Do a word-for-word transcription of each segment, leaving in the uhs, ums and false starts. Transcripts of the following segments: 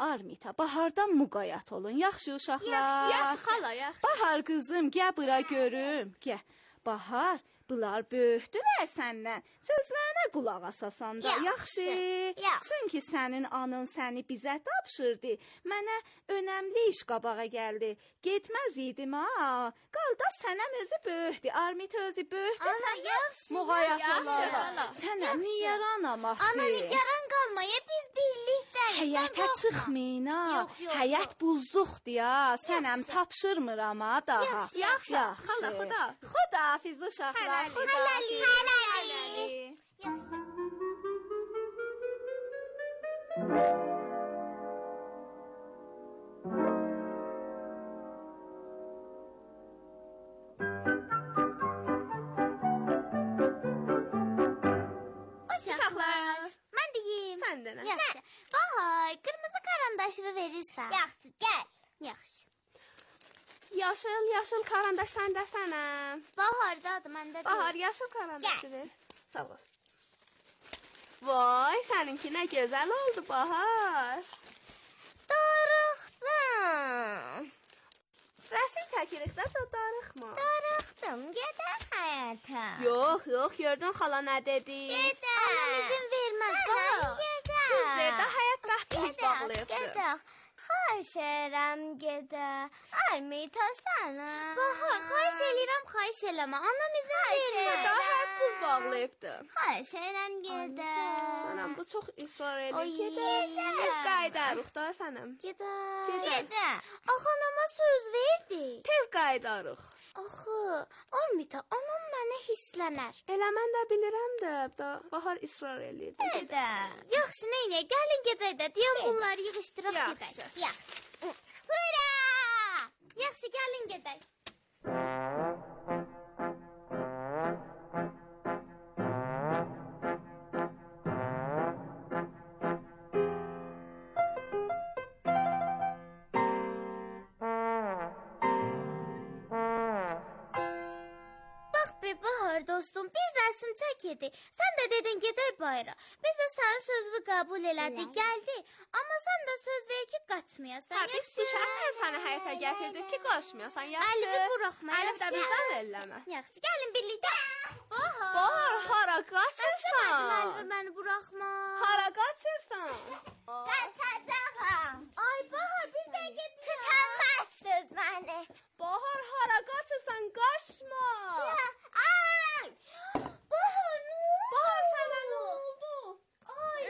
Armita, Bahardan muğayat olun. Yaxşı uşaqlar. Yaxşı, yaxşı xala, yaxşı. Bahar qızım, gəl bura görüm. Gəl. Bahar, bunlar böyütdülər səndən. Sözlərinə qulaq asasan da. Yaxşı. Yaxşı. Çünki sənin anın səni bizə tapşırdı. Mənə önəmli iş qabağa gəldi. Getməz idim ha. Qardaş sənəm özü böyütdü. Armita özü böyütdü. Ana yaxşı. Muğayat olarlar. Sənə niyaran ama. Ana niyaran qalmaya biz birlikdəyik. Həyətə çıxmayın ha. Həyət buzluqdur ya. Sənəm tapşırmıram ha daha. Yaxşı. Xala, xuda. Xudafiz uşaqlar. Hələli. Hələli. Yaxşı. Uşaqlar. Mən deyim. Sən də nə? Yaxşı. Bahar, qırmızı karandaşını verirsən. Yaxşı, gəl. Yaxşı. Yaşıl, yaşıl karandaş səndə sənə. Bahardadır, məndə deyil. Bahar, yaşıl karandaşı ver. Sağ ol. Vay, səninki nə gözəl oldu Bahar. Darıxdım. Rəsim çəkirik də, darıxma. Darıxdım, gedək həyətə. Yox, yox, gördün xala nə dedi? Gedək. Anam izin verməz, Bahar. Gedək. Sizlərdə həyat bəxtimiz bağlayıbdır. Gedək. Xahiş edirəm gedək. Armita sənə. Bahar, xahiş edirəm, xahiş eləmə. Anam izin verməz. Daha həyat buz bağlayıbdır. Xahiş edirəm gedək. Anam, bu çox israr edir. Gedək. Tez qayıdarıq da sənəm. Gedək. Gedək. Axı anama söz verdi. Tez qayıdarıq. Axı, Armita, anam mənə hisslənər. Elə mən də bilirəm də, da Bahar israr eləyir. Gedək. Yaxşı, neynə? Gəlin gedək də. Deyəm bunları yığışdıraq gedək. Yaxşı. Hurra! Yaxşı, gəlin gedək. Bahar dostum, biz rəsm çəkirdik. Sən də dedin gedək bayra. Biz də sənin sözünü qəbul elədik, gəldik. Amma sən də söz ver ki, qaçmayasan. Hə, biz bu şərtlə səni həyətə gətirdik ki, qaçmayasan. Yaxşı. Əlivi buraxma. Əlif də bizdən elləmə. Yaxşı, gəlin birlikdə. Bahar. Bahar, hara qaçırsan? Əlivi məni buraxma. Hara qaçırsan? Qaçacağam. Ay Bahar, bir dəqiqə tutamazsınız məni. Bahar, hara qaçırsan? Qaçma. Ay! Bahar, nə oldu? Bahar, sənə nə oldu? Ay,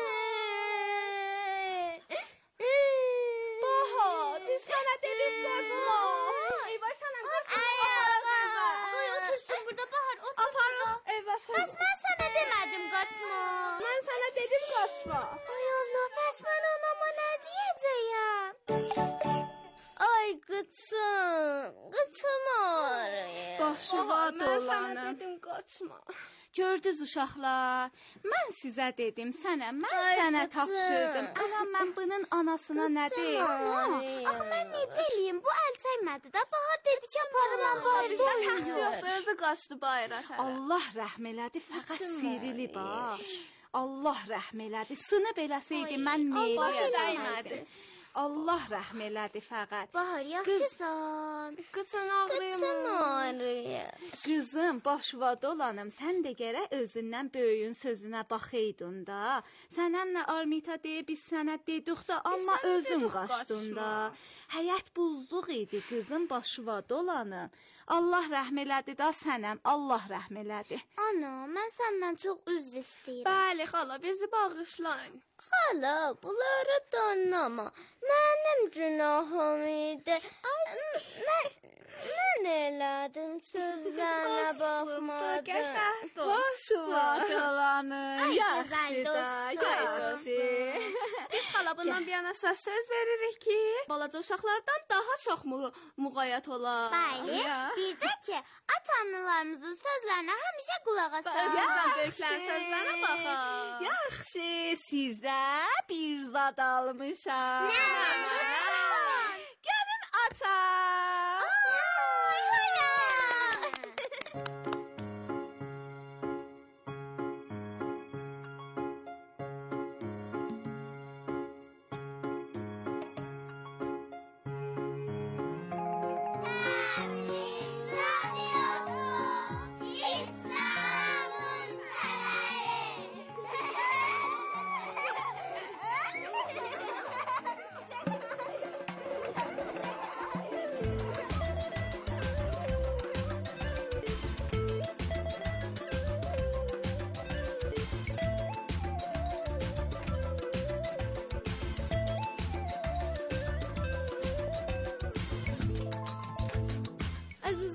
Bahar, biz sənə dedik qaçma. Eyvay, sənə qaçma. Qoy otursun burada Bahar, otur. Aparıq evə fəz. Bəs mən sənə demədim qaçma. Mən sənə dedim qaçma. Ay Allah, bəs mən anama nə deyəcəyəm? Ay qıçım, qıçım ağrıyır. Başı var Mən sənə dolanım. dedim qaçma. Gördünüz uşaqlar, mən sizə dedim sənə, mən Ay, sənə qızım. tapşırdım. Amma mən bunun anasına nə deyim? Axı mən necə eləyim? Bu əl çəkmədi də. Bahar dedi ki, aparım mən bayır. Bizdə təxsil yoxdur, özü qaçdı bayıra. Allah rəhm elədi, fəqət sirili bax. Allah rəhm elədi. Sınıb eləsəydi mən nə başı edərdim? dəymədi. Allah rəhm elədi fəqət. Bahar, yaxşısan. Qıçın ağrıyır Qıçım mı? ağrıyır. Qızım, başva dolanım, sən də gərək özündən böyüyün sözünə baxaydın da. Sənənlə Armita deyə biz sənə dedik də, amma sənə özün dedik qaçdın da. qaçma. Həyat buzluq idi, qızım, başva dolanım. Allah rəhm elədi da sənəm, Allah rəhm elədi. Ana, mən səndən çox üzr istəyirəm. Bəli, xala, bizi bağışlayın. Xala, bunları danlama. Mənim günahım idi. Mən, mən elədim, sözlərinə baxmadım. Qəşəng dost. Başva dolanım, yaxşı gözəl da, dostum. yaxşı. Biz xala bundan bir yana söz söz veririk ki, balaca uşaqlardan daha çox mu müğayət olar. Bəli, bir də ki, ata-analarımızın sözlərinə həmişə qulaq asaq. Özümüzdən böyüklərin sözlərinə baxaq. Yaxşı, sizə bir zad almışam. Nə almışsan? Gəlin açaq. Ay, hurra!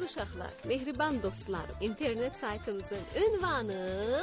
uşaqlar, mehriban dostlarım, internet saytımızın ünvanı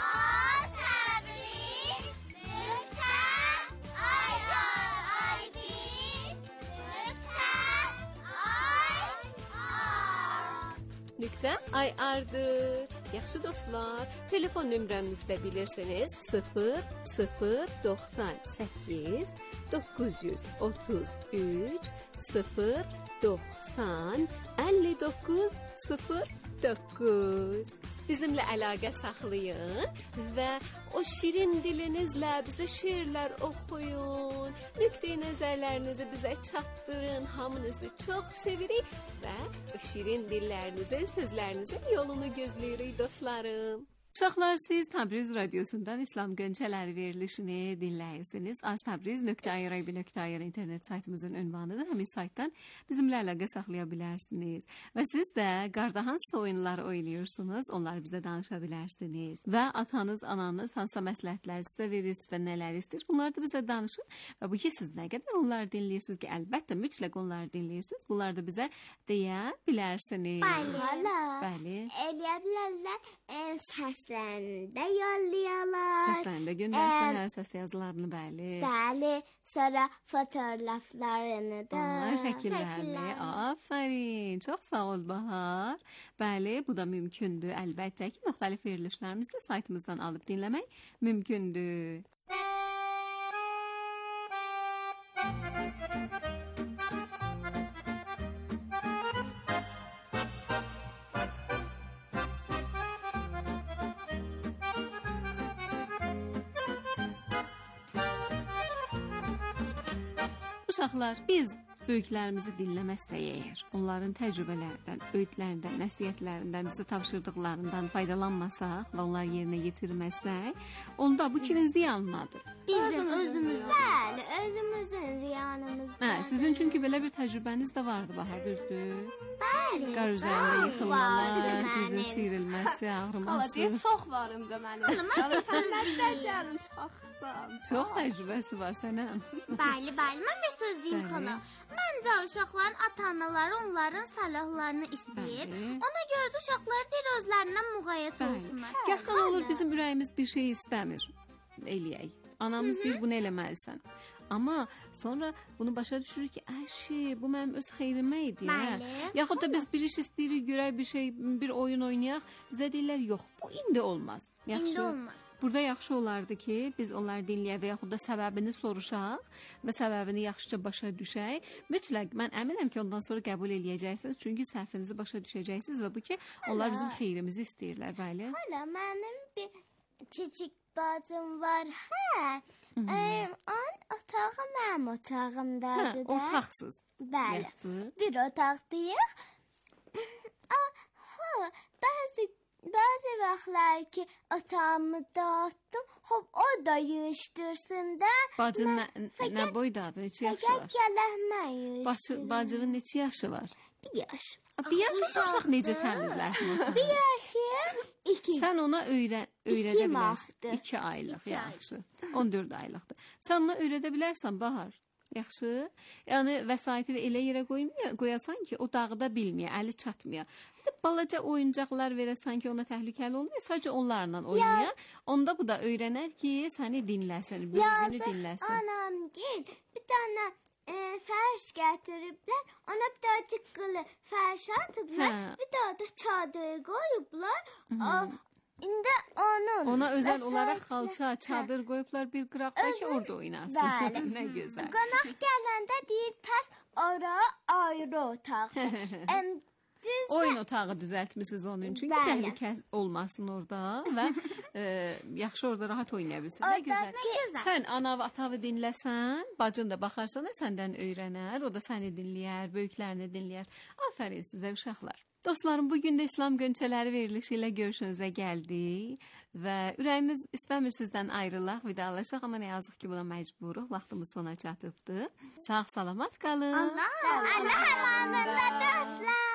nöqtə ay ardı. Yaxşı dostlar, telefon nömrəmizi də bilirsiniz. sıfır sıfır doxsan səkkiz doqquz yüz otuz üç sıfır doxsan əlli doqquz sıfır doqquz. Bizimlə əlaqə saxlayın və o şirin dilinizlə bizə şeirlər oxuyun. Nöqteyi nəzərlərinizi bizə çatdırın. Hamınızı çox sevirik və o şirin dillərinizin, sözlərinizin yolunu gözləyirik dostlarım. Uşaqlar, siz Təbriz radiosundan İslam Gönçələri verilişini dinləyirsiniz. aztabriz.ir internet saytımızın ünvanıdır. Həmin saytdan bizimlə əlaqə saxlaya bilərsiniz. Və siz də qarda hansı oyunlar oynayırsınız, onları bizə danışa bilərsiniz. Və atanız, ananız hansısa məsləhətlər sizə verir, sizə nələr istəyir, bunları da bizə danışın. Və bu ki, siz nə qədər onları dinləyirsiniz ki, əlbəttə mütləq onları dinləyirsiniz. Bunları da bizə deyə bilərsiniz. Bəli. Bəli. Eləyə bilərlər, ev səslərində yollayarlar. Səslərində göndərsinlər, səs yazılarını, bəli. Bəli, sonra fotoğraflarını da. Aa, şəkillərli. Aferin. Çox sağ ol Bahar. Bəli, bu da mümkündür. Əlbəttə ki, müxtəlif verilişlərimizi də saytımızdan alıb dinləmək mümkündür. Uşaqlar, biz böyüklərimizi dinləməzsək əgər, onların təcrübələrindən, öğütlərindən, nəsihətlərindən, bizə tapşırdıqlarından faydalanmasaq və onları yerinə yetirməzsək, onda bu kimin ziyanınadır? Bizim özümüz. Bəli, özümüzün ziyanımızdır. Hə, sizin çünki belə bir təcrübəniz də vardı Bahar, düzdür? Bəli. Qar üzərində yıxılmalar, dizin sıyırılması, ağrıması. Hala, deyir, çox varım da mənim. Yəni, sən nədən uşaqsan? Çox təcrübəsi var sənə. Bəli, bəli, mən bir söz deyim xala. Məncə uşaqların ata-anaları onların salahlarını istəyir. Ona görə də uşaqlar deyir özlərindən müğayət olsunlar. Yaxın olur bizim ürəyimiz bir şey istəmir. Eləyək. Anamız deyir bunu eləməlisən. Amma sonra bunu başa düşürük ki, əşi, bu mənim öz xeyrimə idi. Yaxud da biz bir iş istəyirik, görək bir şey, bir oyun oynayaq. Bizə deyirlər, yox, bu indi olmaz. Yaxşı. İndi olmaz. Burada yaxşı olardı ki, biz onları dinləyək və yaxud da səbəbini soruşaq və səbəbini yaxşıca başa düşək. Mütləq, mən əminəm ki, ondan sonra qəbul eləyəcəksiniz. Çünki səhvinizi başa düşəcəksiniz və bu ki, onlar bizim xeyrimizi istəyirlər, bəli. Hala, mənim bir kiçik bacım var, hə. Onun otağı mənim otağımdadır da. Hə, ortaqsız. Bəli, yaxşı. Bir otaqdayıq. Ha, bəzi Bəzi vaxtlar ki, otağımı dağıtdım, hop o da yığışdırsın da. Bacın nə, nə boydadır, neçə yaşı var? Fəqət gələhmən yığışdırın. Bacının neçə yaşı var? Bir yaş. Bir yaşı uşaq necə təmizləsin otağı? Bir yaşı, iki. Sən ona öyrə, öyrədə İki bilərsən. vaxtdır. İki aylıq, İki yaxşı. on dörd aylıqdır. Sən ona öyrədə bilərsən, Bahar. Yaxşı. Yəni vəsaiti elə yerə qoyasan ki, o dağıda bilməyə, əli çatmaya. Balaca oyuncaqlar verəsən ki, ona təhlükəli olmuyor. Sadəcə onlarla oynaya. Onda bu da öyrənər ki, səni dinləsin, bölgünü dinləsin. Anam gel, bir dənə e, fərş gətiriblər. Ona bir daha çıqqılı fərş atıblar. Hə. Bir daha da çadır qoyublar. O, indi onun. Ona özəl vəsaiti- olaraq xalça, çadır qoyublar bir qıraqda ki, Özü- orada oynasın. Bəli. Nə gözəl. Qonaq gələndə deyir, pəs ora ayrı otaqdır. Em, düz Oyun otağı düzəltmisiniz onun çünki Bəli. təhlükə olmasın orada və e, yaxşı orada rahat oynaya bilsin. Nə Orada gözəl. nə gözəl. Sən anavı atağı dinləsən, bacın da baxarsan səndən öyrənər, o da səni dinləyər, böyüklərini dinləyər. Afərin sizə uşaqlar. Dostlarım, bugün də İslam Gönçələri verilişi ilə görüşünüzə gəldik və ürəyimiz istəmir sizdən ayrılaq, vidalaşaq, amma nə yazıq ki, buna məcburuq. Vaxtımız sona çatıbdı. Sağ salamat qalın. Allah, Allah əmanətlə dostlar.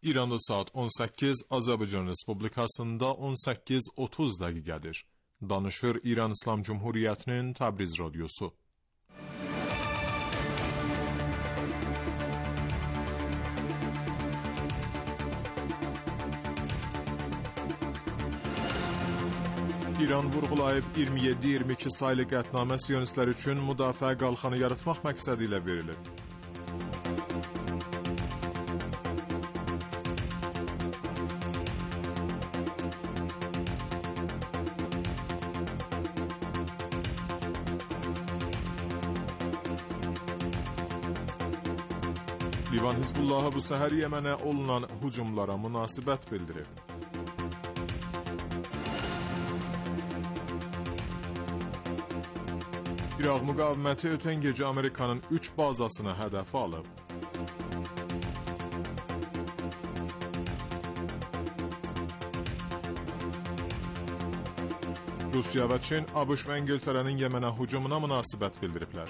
İranda saat on səkkiz, Azərbaycan Respublikasında on səkkiz otuz dəqiqədir. Danışır İran İslam Cumhuriyyətinin Təbriz radiosu. İran vurğulayıb iyirmi yeddi iyirmi iki saylı qətnamə siyonistlər üçün müdafiə qalxanı yaratmaq məqsədi ilə verilib. Livan Hizbullahı bu səhər Yəmənə olunan hücumlara münasibət bildirib. İraq müqaviməti ötən gecə Amerikanın üç bazasını hədəf alıb. Rusiya və Çin, ABŞ və İngiltərənin Yəmənə hücumuna münasibət bildiriblər.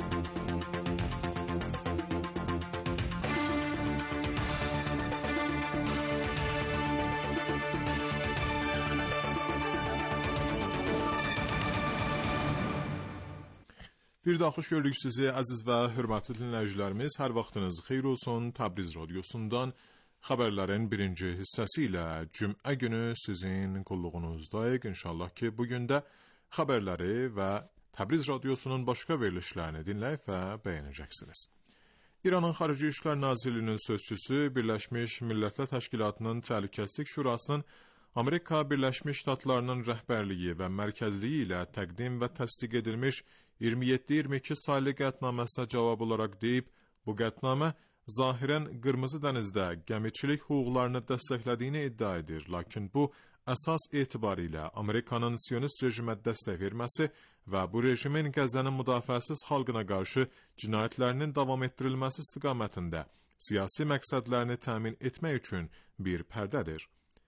Bir daha xoş gördük sizi, əziz və hörmətli dinləyicilərimiz. Hər vaxtınız xeyir olsun. Təbriz radiosundan xəbərlərin birinci hissəsi ilə cümə günü sizin qulluğunuzdayıq. İnşallah ki, bugün də xəbərləri və Təbriz radiosunun başqa verilişlərini dinləyib və bəyənəcəksiniz. İranın Xarici İşlər Nazirliyinin sözçüsü Birləşmiş Millətlər Təşkilatının Təhlükəsizlik Şurasının Amerika Birləşmiş Ştatlarının rəhbərliyi və mərkəzliyi ilə təqdim və təsdiq edilmiş iyirmi yeddi iyirmi iki saylı qətnaməsinə cavab olaraq deyib, bu qətnamə zahirən Qırmızı dənizdə gəmiçilik hüquqlarını dəstəklədiyini iddia edir, lakin bu əsas etibarilə Amerikanın siyonist rejimə dəstək verməsi və bu rejimin Qəzzənin müdafiəsiz xalqına qarşı cinayətlərinin davam etdirilməsi istiqamətində siyasi məqsədlərini təmin etmək üçün bir pərdədir.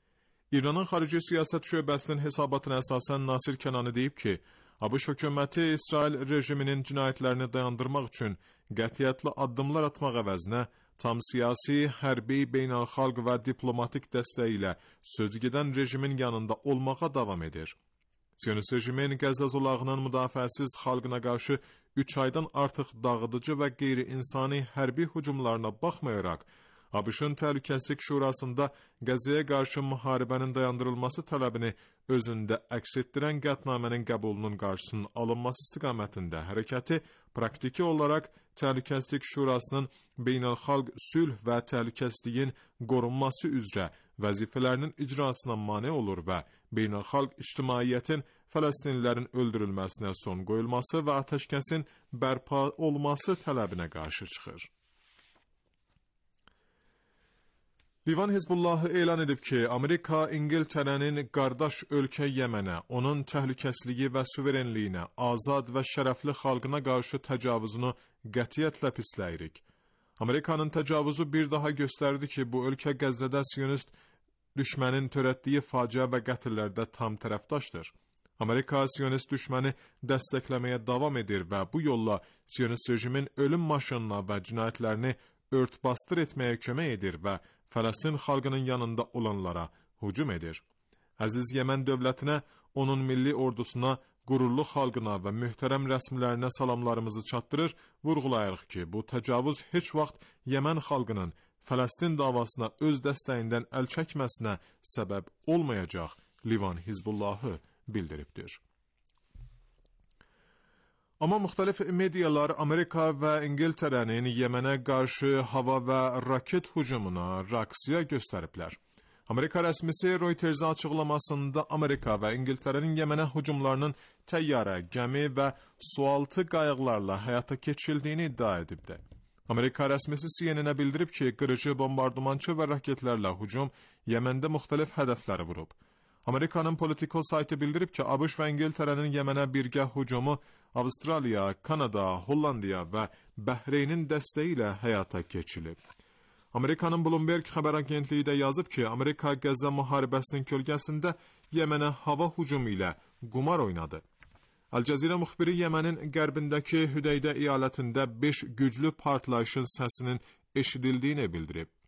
İranın Xarici Siyasət Şöbəsinin hesabatına əsasən Nasir Kənani deyib ki, ABŞ hökuməti İsrail rejiminin cinayətlərini dayandırmaq üçün qətiyyətli addımlar atmaq əvəzinə tam siyasi, hərbi, beynəlxalq və diplomatik dəstəyi ilə sözügedən rejimin yanında olmağa davam edir. Siyonist rejimin Qəzza zolağının müdafiəsiz xalqına qarşı üç aydan artıq dağıdıcı və qeyri-insani hərbi hücumlarına baxmayaraq, ABŞ-ın Təhlükəsizlik Şurasında Qəzzəyə qarşı müharibənin dayandırılması tələbini özündə əks etdirən qətnamənin qəbulunun qarşısının alınması istiqamətində hərəkəti praktiki olaraq Təhlükəsizlik Şurasının beynəlxalq sülh və təhlükəsizliyin qorunması üzrə vəzifələrinin icrasına mane olur və beynəlxalq ictimaiyyətin Fələstinlilərin öldürülməsinə son qoyulması və atəşkəsin bərpa olması tələbinə qarşı çıxır. Livan Hizbullahı elan edib ki, Amerika İngiltərənin qardaş ölkə Yəmənə, onun təhlükəsizliyi və suverenliyinə, azad və şərəfli xalqına qarşı təcavüzünü qətiyyətlə pisləyirik. Amerikanın təcavüzü bir daha göstərdi ki, bu ölkə Qəzzədə siyonist düşmənin törətdiyi faciə və qətillərdə tam tərəfdaşdır. Amerika siyonist düşməni dəstəkləməyə davam edir və bu yolla siyonist rejimin ölüm maşınına və cinayətlərini örtbasdır etməyə kömək edir və Fələstin xalqının yanında olanlara hücum edir. Əziz Yəmən dövlətinə, onun milli ordusuna, qürurlu xalqına və möhtərəm rəsmilərinə salamlarımızı çatdırır, vurğulayırıq ki, bu təcavüz heç vaxt Yəmən xalqının Fələstin davasına öz dəstəyindən əl çəkməsinə səbəb olmayacaq, Livan Hizbullahı bildiribdir. Amma müxtəlif medialar Amerika və İngiltərənin Yəmənə qarşı hava və raket hücumuna reaksiya göstəriblər. Amerika rəsmisi Reuters açıqlamasında Amerika və İngiltərənin Yəmənə hücumlarının təyyarə, gəmi və sualtı qayıqlarla həyata keçirdiyini iddia edibdir. Amerika rəsmisi C N N-ə bildirib ki, qırıcı, bombardımançı və raketlərlə hücum Yəməndə müxtəlif hədəfləri vurub. Amerikanın Politico saytı bildirib ki, ABŞ və İngiltərənin Yəmənə birgə hücumu Avstraliya, Kanada, Hollandiya və Bəhreynin dəstəyi ilə həyata keçirilib. Amerikanın Bloomberg xəbər agentliyi də yazıb ki, Amerika Qəzza müharibəsinin kölgəsində Yəmənə hava hücumu ilə qumar oynadı. Al-Cəzirə müxbiri Yəmənin qərbindəki Hüdeydə əyalətində beş güclü partlayışın səsinin eşidildiyini bildirib.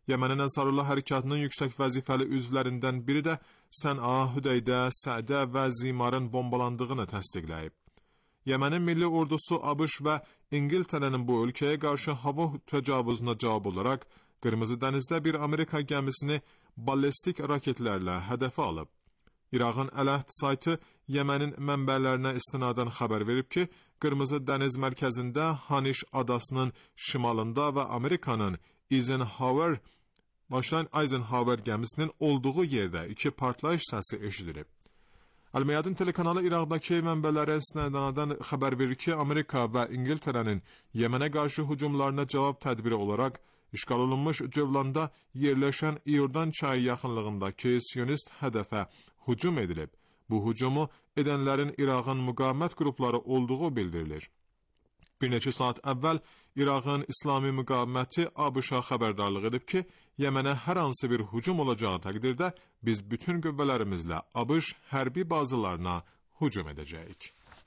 Yemənin Ənsarullah hərəkatının yüksək vəzifəli üzvlərindən biri də Sən'a, Hüdeydə, Sədə və Zimarın bombalandığını təsdiqləyib. Yemənin milli ordusu ABŞ və İngiltərənin bu ölkəyə qarşı hava təcavüzünə cavab olaraq Qırmızı dənizdə bir Amerika gəmisini ballistik raketlərlə hədəfə alıb. İraqın Ələhd saytı Yemənin mənbələrinə istinadən xəbər verib ki, Qırmızı dəniz mərkəzində Haniş adasının şimalında və Amerikanın Eisenhower, başlayan Eisenhower gəmisinin olduğu yerdə iki partlayış səsi eşidilib. Əl-Məyadin telekanalı İraqdakı mənbələrə istinadən xəbər verir ki, Amerika və İngiltərənin Yemenə qarşı hücumlarına cavab tədbiri olaraq işğal olunmuş Cövlanda yerləşən İordan çayı yaxınlığındakı Siyonist hədəfə hücum edilib. Bu hücumu edənlərin İraqın müqavimət qrupları olduğu bildirilir. Bir neçə saat əvvəl İraqın İslami müqaviməti ABŞ-a xəbərdarlıq edib ki, Yemenə hər hansı bir hücum olacağı təqdirdə biz bütün qüvvələrimizlə ABŞ hərbi bazılarına hücum edəcəyik.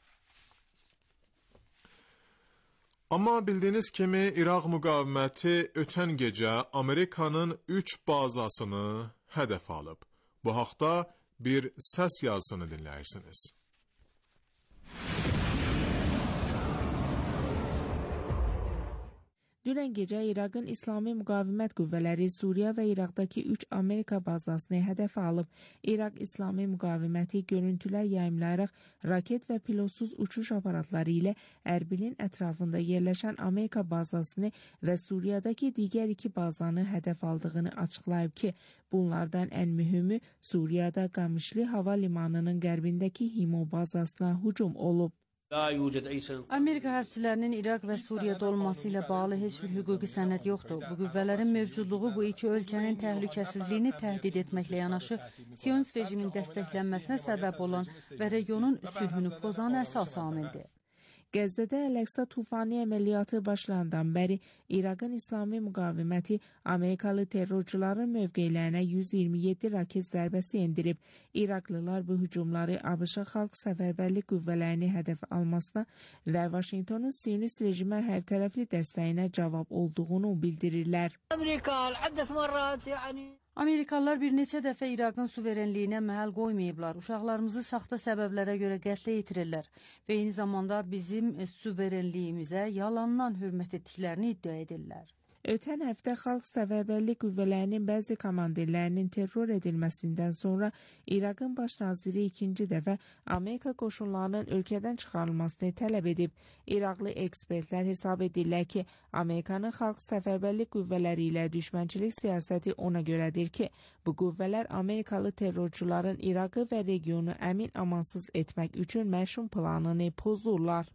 Amma bildiyiniz kimi İraq müqaviməti ötən gecə Amerikanın üç bazasını hədəf alıb. Bu haqda bir səs yazısını dinləyirsiniz. Dünən gecə İraqın İslami Müqavimət Qüvvələri Suriya və İraqdakı üç Amerika bazasını hədəfə alıb. İraq İslami Müqaviməti görüntülər yayımlayaraq raket və pilotsuz uçuş aparatları ilə Ərbilin ətrafında yerləşən Amerika bazasını və Suriyadakı digər iki bazanı hədəf aldığını açıqlayıb ki, bunlardan ən mühümü Suriyada Qamişli hava limanının qərbindəki Himo bazasına hücum olub. Amerika hərbçilərinin İraq və Suriyada olması ilə bağlı heç bir hüquqi sənəd yoxdur. Bu qüvvələrin mövcudluğu bu iki ölkənin təhlükəsizliyini təhdid etməklə yanaşı, Siyonist rejimin dəstəklənməsinə səbəb olan və regionun sülhünü pozan əsas amildir. Qəzzədə Əl-Əqsa tufani əməliyyatı başlandan bəri İraqın İslami Müqaviməti Amerikalı terrorcuların mövqelərinə yüz iyirmi yeddi raket zərbəsi endirib. İraqlılar bu hücumları ABŞ xalq səfərbərlik qüvvələrini hədəf almasına və Vaşinqtonun Siyonist rejimə hər tərəfli dəstəyinə cavab olduğunu bildirirlər. Amerikalılar bir neçə dəfə İraqın suverenliyinə məhəl qoymayıblar. Uşaqlarımızı saxta səbəblərə görə qətlə yetirirlər və eyni zamanda bizim suverenliyimizə yalandan hörmət etdiklərini iddia edirlər. Ötən həftə xalq səfərbərlik qüvvələrinin bəzi komandirlərinin terror edilməsindən sonra İraqın baş naziri ikinci dəfə Amerika qoşunlarının ölkədən çıxarılmasını tələb edib. İraqlı ekspertlər hesab edirlər ki, Amerikanın xalq səfərbərlik qüvvələri ilə düşmənçilik siyasəti ona görədir ki, bu qüvvələr Amerikalı terrorçuların İraqı və regionu əmin amansız etmək üçün məşum planını pozurlar.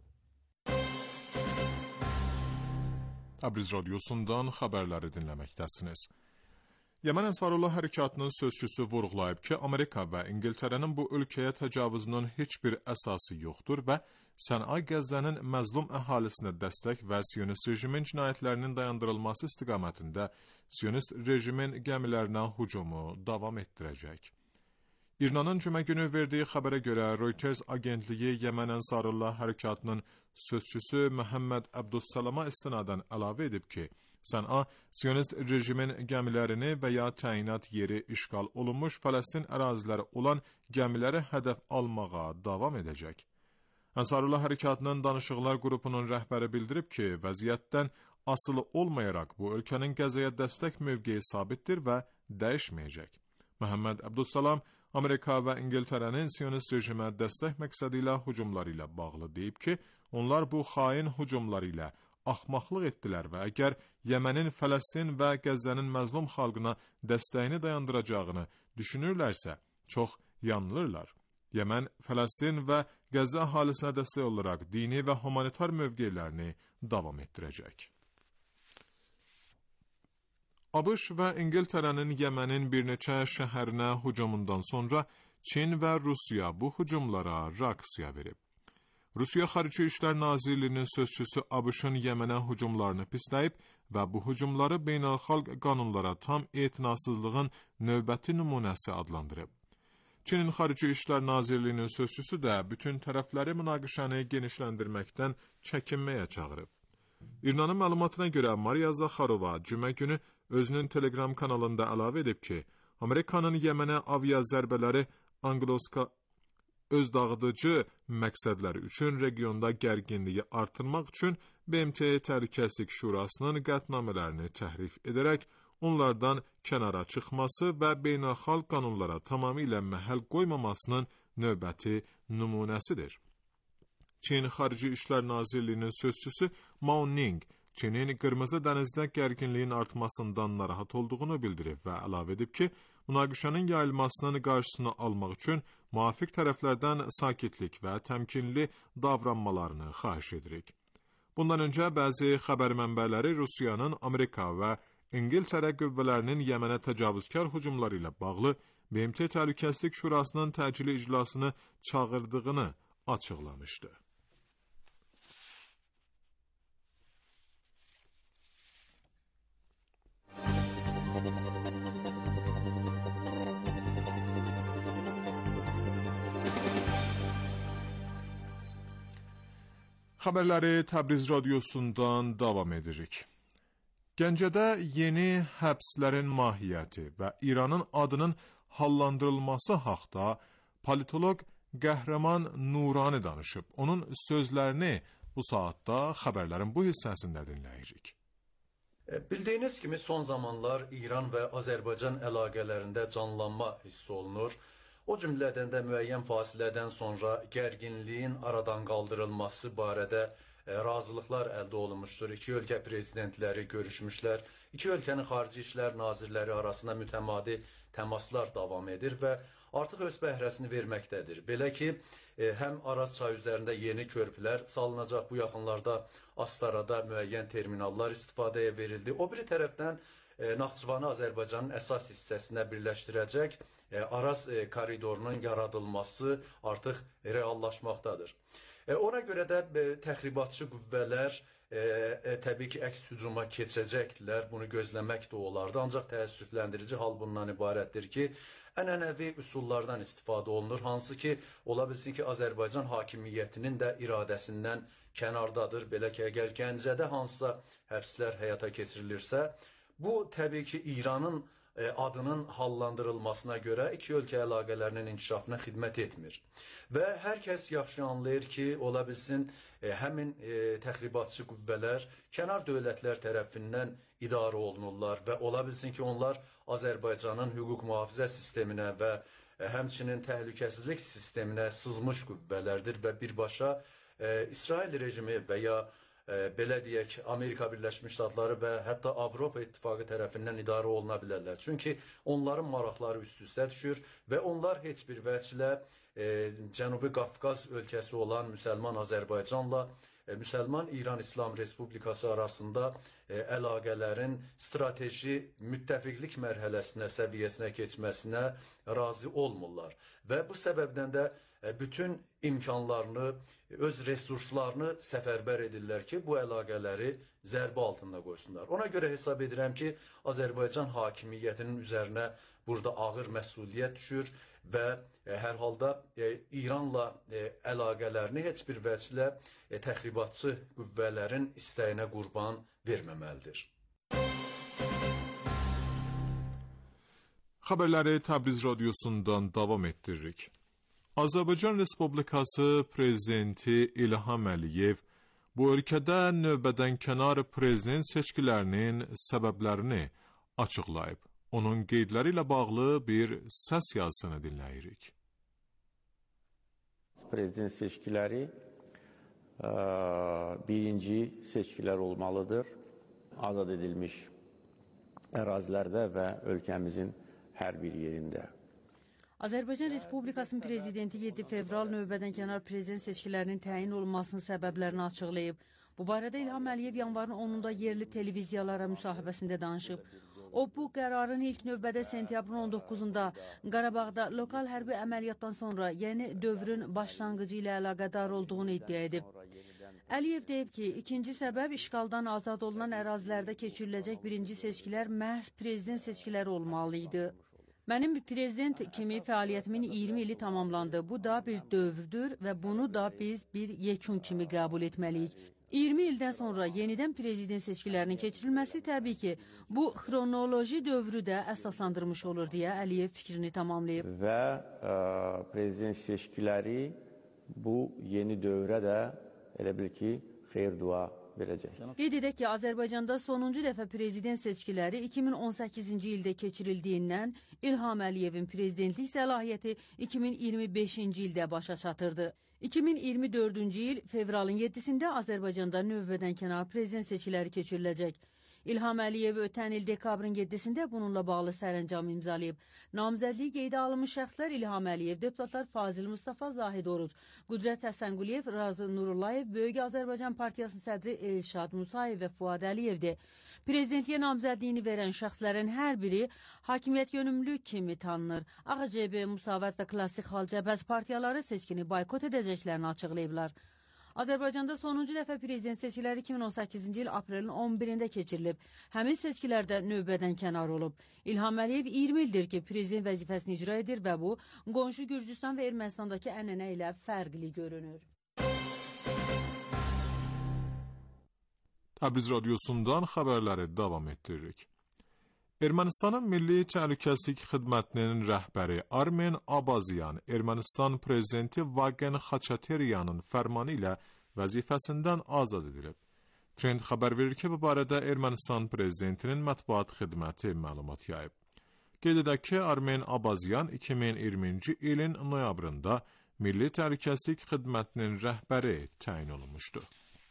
Təbriz radiosundan xəbərləri dinləməkdəsiniz. Yemen Ənsarullah hərəkatının sözçüsü vurğulayıb ki, Amerika və İngiltərənin bu ölkəyə təcavüzünün heç bir əsası yoxdur və Sən'a Qəzzənin məzlum əhalisinə dəstək və Siyonist rejimin cinayətlərinin dayandırılması istiqamətində Siyonist rejimin gəmilərinə hücumu davam etdirəcək. İranın cümə günü verdiyi xəbərə görə Reuters agentliyi Yemen Ənsarullah hərəkatının sözçüsü Məhəmməd Əbdüssalama istinadən əlavə edib ki, Sən'a Siyonist rejimin gəmilərini və ya təyinat yeri işğal olunmuş Fələstin əraziləri olan gəmiləri hədəf almağa davam edəcək. Ənsarullah hərəkatının danışıqlar qrupunun rəhbəri bildirib ki, vəziyyətdən asılı olmayaraq bu ölkənin Qəzzəyə dəstək mövqeyi sabitdir və dəyişməyəcək. Məhəmməd Əbdüssalam Amerika və İngiltərənin Siyonist rejimə dəstək məqsədi ilə hücumları ilə bağlı deyib ki, onlar bu xain hücumları ilə axmaqlıq etdilər və əgər Yemenin Fələstin və Qəzzənin məzlum xalqına dəstəyini dayandıracağını düşünürlərsə, çox yanılırlar. Yemen, Fələstin və Qəzzə əhalisinə dəstək olaraq dini və humanitar mövqelərini davam etdirəcək. ABŞ və İngiltərənin Yemenin bir neçə şəhərinə hücumundan sonra Çin və Rusiya bu hücumlara reaksiya verib. Rusiya Xarici İşlər Nazirliyinin sözçüsü ABŞ-ın Yemenə hücumlarını pisləyib və bu hücumları beynəlxalq qanunlara tam etinasızlığın növbəti nümunəsi adlandırıb. Çinin Xarici İşlər Nazirliyinin sözçüsü də bütün tərəfləri münaqişəni genişləndirməkdən çəkinməyə çağırıb. İranın məlumatına görə Mariya Zaxarova cümə günü özünün Telegram kanalında əlavə edib ki, Amerikanın Yəmənə avia zərbələri Angloska öz dağıdıcı məqsədləri üçün regionda gərginliyi artırmaq üçün B M T Təhlükəsizlik Şurasının qətnamələrini təhrif edərək onlardan kənara çıxması və beynəlxalq qanunlara tamamilə məhəl qoymamasının növbəti nümunəsidir. Çin Xarici İşlər Nazirliyinin sözçüsü Mao Ning, Çinin Qırmızı dənizdə gərginliyin artmasından narahat olduğunu bildirib və əlavə edib ki, münaqişənin yayılmasının qarşısını almaq üçün müvafiq tərəflərdən sakitlik və təmkinli davranmalarını xahiş edirik. Bundan öncə bəzi xəbər mənbələri Rusiyanın Amerika və İngiltərə qüvvələrinin Yəmənə təcavüzkar hücumları ilə bağlı B M T Təhlükəsizlik Şurasının təcili iclasını çağırdığını açıqlamışdı. Xəbərləri Təbriz radiosundan davam edirik. Gəncədə yeni həbslərin mahiyyəti və İranın adının hallandırılması haqda politoloq Qəhrəman Nurani danışıb. Onun sözlərini bu saatda xəbərlərin bu hissəsində dinləyirik. Bildiyiniz kimi son zamanlar İran və Azərbaycan əlaqələrində canlanma hiss olunur. O cümlədən də müəyyən fasilədən sonra gərginliyin aradan qaldırılması barədə razılıqlar əldə olunmuşdur. İki ölkə prezidentləri görüşmüşlər. İki ölkənin xarici işlər nazirləri arasında mütəmadi təmaslar davam edir və artıq öz bəhrəsini verməkdədir. Belə ki, həm Araz çayı üzərində yeni körpülər salınacaq, bu yaxınlarda Astarada müəyyən terminallar istifadəyə verildi. O biri tərəfdən Naxçıvanı Azərbaycanın əsas hissəsinə birləşdirəcək Araz koridorunun yaradılması artıq reallaşmaqdadır. Ona görə də təxribatçı qüvvələr təbii ki, əks hücuma keçəcəkdilər, bunu gözləmək də olardı. Ancaq təəssüfləndirici hal bundan ibarətdir ki, ənənəvi üsullardan istifadə olunur, hansı ki, ola bilsin ki, Azərbaycan hakimiyyətinin də iradəsindən kənardadır. Belə ki, əgər Gəncədə hansısa həbslər həyata keçirilirsə, bu təbii ki, İranın adının hallandırılmasına görə iki ölkə əlaqələrinin inkişafına xidmət etmir. Və hər kəs yaxşı anlayır ki, ola bilsin, həmin təxribatçı qüvvələr kənar dövlətlər tərəfindən idarə olunurlar və ola bilsin ki, onlar Azərbaycanın hüquq mühafizə sisteminə və həmçinin təhlükəsizlik sisteminə sızmış qüvvələrdir və birbaşa İsrail rejimi və ya belə deyək, Amerika Birləşmiş Ştatları və hətta Avropa İttifaqı tərəfindən idarə oluna bilərlər. Çünki onların maraqları üst-üstə düşür və onlar heç bir vəclə e, Cənubi Qafqaz ölkəsi olan müsəlman Azərbaycanla e, müsəlman İran İslam Respublikası arasında e, əlaqələrin strateji müttəfiqlik mərhələsinə, səviyyəsinə keçməsinə razı olmurlar. Və bu səbəbdən də bütün imkanlarını, öz resurslarını səfərbər edirlər ki, bu əlaqələri zərbə altında qoysunlar. Ona görə hesab edirəm ki, Azərbaycan hakimiyyətinin üzərinə burada ağır məsuliyyət düşür və hər halda İranla əlaqələrini heç bir vəclə təxribatçı qüvvələrin istəyinə qurban verməməlidir. Xəbərləri Təbriz radiosundan davam etdiririk. Azərbaycan Respublikası Prezidenti İlham Əliyev bu ölkədə növbədən kənar prezident seçkilərinin səbəblərini açıqlayıb. Onun qeydləri ilə bağlı bir səs yazısını dinləyirik. Prezident seçkiləri birinci seçkilər olmalıdır. Azad edilmiş ərazilərdə və ölkəmizin hər bir yerində. Azərbaycan Respublikasının Prezidenti yeddi fevral növbədənkənar prezident seçkilərinin təyin olunmasının səbəblərini açıqlayıb. Bu barədə İlham Əliyev yanvarın onunda yerli televiziyalara müsahibəsində danışıb. O, bu qərarın ilk növbədə sentyabrın on doqquzunda Qarabağda lokal hərbi əməliyyatdan sonra yeni dövrün başlanğıcı ilə əlaqədar olduğunu iddia edib. Əliyev deyib ki, ikinci səbəb işğaldan azad olunan ərazilərdə keçiriləcək birinci seçkilər məhz prezident seçkiləri olmalı idi. Mənim prezident kimi fəaliyyətimin iyirmi ili tamamlandı. Bu da bir dövrdür və bunu da biz bir yekun kimi qəbul etməliyik. iyirmi ildən sonra yenidən prezident seçkilərinin keçirilməsi təbii ki, bu xronoloji dövrü də əsaslandırmış olur deyə Əliyev fikrini tamamlayıb. Və ə, prezident seçkiləri bu yeni dövrə də elə bil ki, xeyir dua verəcək. Qeyd edək ki, Azərbaycanda sonuncu dəfə prezident seçkiləri iki min on səkkizinci ildə keçirildiyindən İlham Əliyevin prezidentlik səlahiyyəti iki min iyirmi beşinci ildə başa çatırdı. iki min iyirmi dördüncü il fevralın yeddisində Azərbaycanda növbədən kənar prezident seçkiləri keçiriləcək. İlham Əliyev ötən il dekabrın yeddisində bununla bağlı sərəncam imzalayıb. Namizədliyi qeydə alınmış şəxslər İlham Əliyev, deputatlar Fazil Mustafa, Zahid Oruc, Qüdrət Həsənquliyev, Razı Nurullayev, Böyük Azərbaycan Partiyasının sədri Elşad Musayev və Fuad Əliyevdir. Prezidentliyə namizədliyini verən şəxslərin hər biri hakimiyyət yönümlü kimi tanınır. A C B, Müsavat və Klassik Xalq Cəbhəsi partiyaları seçkini boykot edəcəklərini açıqlayıblar. Azərbaycanda sonuncu dəfə prezident seçkiləri iki min on səkkizinci il aprelin on birində keçirilib. Həmin seçkilərdə növbədən kənar olub. İlham Əliyev iyirmi ildir ki, prezident vəzifəsini icra edir və bu, qonşu Gürcüstan və Ermənistandakı ənənə ilə fərqli görünür. Təbriz radyosundan xəbərləri davam etdiririk. Ermənistanın Milli Təhlükəsizlik Xidmətinin rəhbəri Armen Abazyan, Ermənistan prezidenti Vagen Xaçateryanın fərmanı ilə vəzifəsindən azad edilib. Trend xəbər verir ki, bu barədə Ermənistan prezidentinin mətbuat xidməti məlumat yayıb. Qeyd edək ki, Armen Abazyan iki min iyirminci ilin noyabrında Milli Təhlükəsizlik Xidmətinin rəhbəri təyin olunmuşdu.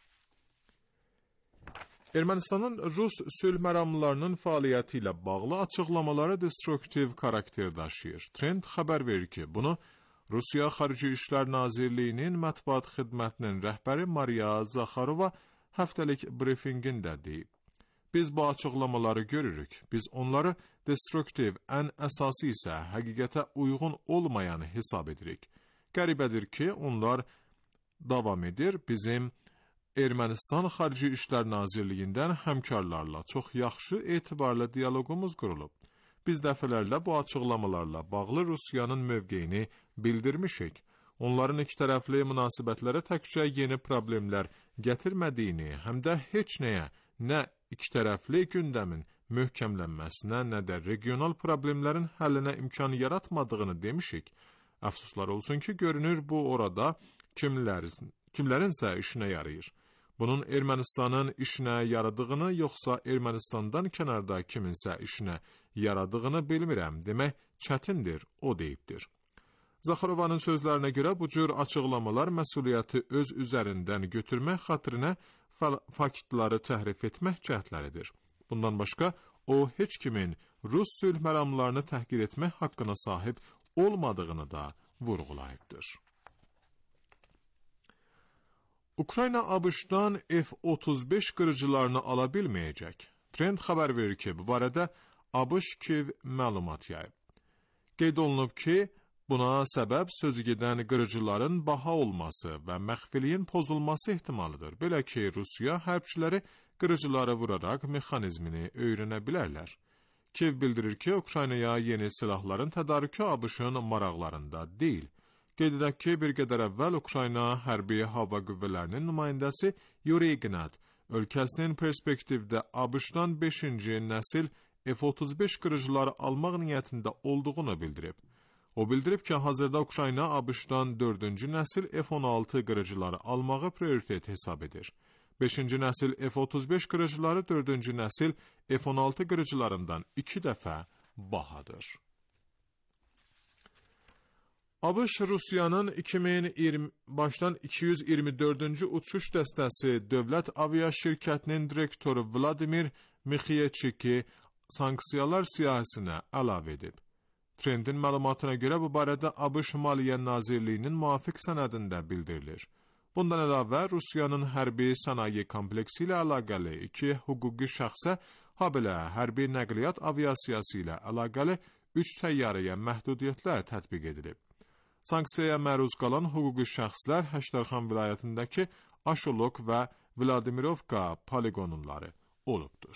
Ermənistanın Rus sülh məramlılarının fəaliyyəti ilə bağlı açıqlamaları destruktiv karakter daşıyır. Trend xəbər verir ki, bunu Rusiya Xarici İşlər Nazirliyinin mətbuat xidmətinin rəhbəri Mariya Zaxarova həftəlik briefingində deyib. Biz bu açıqlamaları görürük. Biz onları destruktiv, ən əsası isə həqiqətə uyğun olmayanı hesab edirik. Qəribədir ki, onlar davam edir. Bizim Ermənistan Xarici İşlər Nazirliyindən həmkarlarla çox yaxşı, etibarlı diyaloqumuz qurulub. Biz dəfələrlə bu açıqlamalarla bağlı Rusiyanın mövqeyini bildirmişik. Onların iki tərəfli münasibətlərə təkcə yeni problemlər gətirmədiyini, həm də heç nəyə, nə iki tərəfli gündəmin möhkəmlənməsinə, nə də regional problemlərin həllinə imkan yaratmadığını demişik. Əfsuslar olsun ki, görünür bu orada kimlərin, kimlərinsə işinə yarayır. Bunun Ermənistanın işinə yaradığını, yoxsa Ermənistandan kənarda kiminsə işinə yaradığını bilmirəm, demək çətindir, o deyibdir. Zaxarovanın sözlərinə görə bu cür açıqlamalar məsuliyyəti öz üzərindən götürmək xatirinə faktları təhrif etmək cəhdləridir. Bundan başqa, o heç kimin Rus sülh məramlarını təhqir etmək haqqına sahib olmadığını da vurğulayıbdır. Ukrayna ABŞ-dan F otuz beş qırıcılarını ala bilməyəcək. Trend xəbər verir ki, bu barədə ABŞ Kiyev məlumat yayıb. Qeyd olunub ki, buna səbəb sözü gedən qırıcıların baha olması və məxfiliyin pozulması ehtimalıdır. Belə ki, Rusiya hərbçiləri qırıcıları vuraraq mexanizmini öyrənə bilərlər. Kiyev bildirir ki, Ukraynaya yeni silahların tədarükü ABŞ-ın maraqlarında deyil. Qeyd edək ki, bir qədər əvvəl Ukrayna hərbi hava qüvvələrinin nümayəndəsi Yuri Ignat ölkəsinin perspektivdə ABŞ-dan beşinci nəsil F otuz beş qırıcıları almaq niyyətində olduğunu bildirib. O bildirib ki, hazırda Ukrayna ABŞ-dan dördüncü nəsil F on altı qırıcıları almağı prioritet hesab edir. beşinci nəsil F otuz beş qırıcıları dördüncü nəsil F on altı qırıcılarından iki dəfə bahadır. ABŞ Rusiyanın iki min iyirmi başdan iki yüz iyirmi dördüncü uçuş dəstəsi dövlət aviya şirkətinin direktoru Vladimir Mikhailchiki sanksiyalar siyahısına əlavə edib. Trendin məlumatına görə bu barədə ABŞ Maliyyə Nazirliyinin müvafiq sənədində bildirilir. Bundan əlavə Rusiyanın hərbi sənaye kompleksi ilə əlaqəli iki hüquqi şəxsə, habelə hərbi nəqliyyat aviasiyası ilə əlaqəli üç təyyarəyə məhdudiyyətlər tətbiq edilib. Sanksiyaya məruz qalan hüquqi şəxslər Həştərxan vilayətindəki Aşolok və Vladimirovka poligonları olubdur.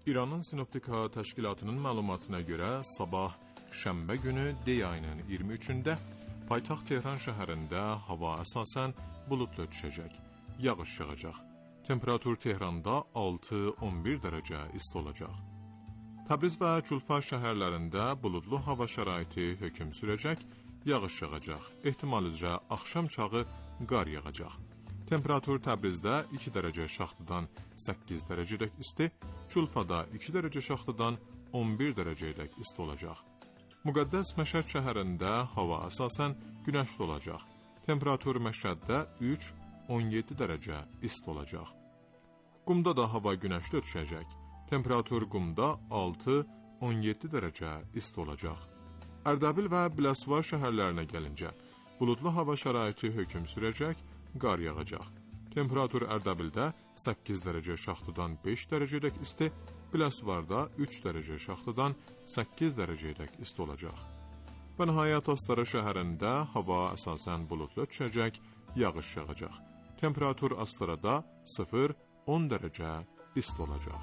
İranın Sinoptika Təşkilatının məlumatına görə sabah şənbə günü D ayının iyirmi üçündə paytaxt Tehran şəhərində hava əsasən buludlu düşəcək, yağış yağacaq. Temperatur Tehranda altı on bir dərəcə isti olacaq. Təbriz və Culfa şəhərlərində buludlu hava şəraiti hökm sürəcək, yağış yağacaq. Ehtimal üzrə axşam çağı qar yağacaq. Temperatur Təbrizdə iki dərəcə şaxtadan səkkiz dərəcədək isti, Culfada iki dərəcə şaxtadan on bir dərəcədək isti olacaq. Müqəddəs Məşəd şəhərində hava əsasən günəşli olacaq. Temperatur Məşəddə üç on yeddi dərəcə isti olacaq. Qumda da hava günəşli düşəcək. Temperatur Qumda altı on yeddi dərəcə isti olacaq. Ərdəbil və Biləsuvar şəhərlərinə gəlincə, buludlu hava şəraiti hökm sürəcək, qar yağacaq. Temperatur Ərdəbildə səkkiz dərəcə şaxtadan beş dərəcədək isti, Biləsuvarda üç dərəcə şaxtadan səkkiz dərəcədək isti olacaq. Və nəhayət Astara şəhərində hava əsasən buludlu düşəcək, yağış yağacaq. Temperatur Astarada sıfır on dərəcə isti olacaq.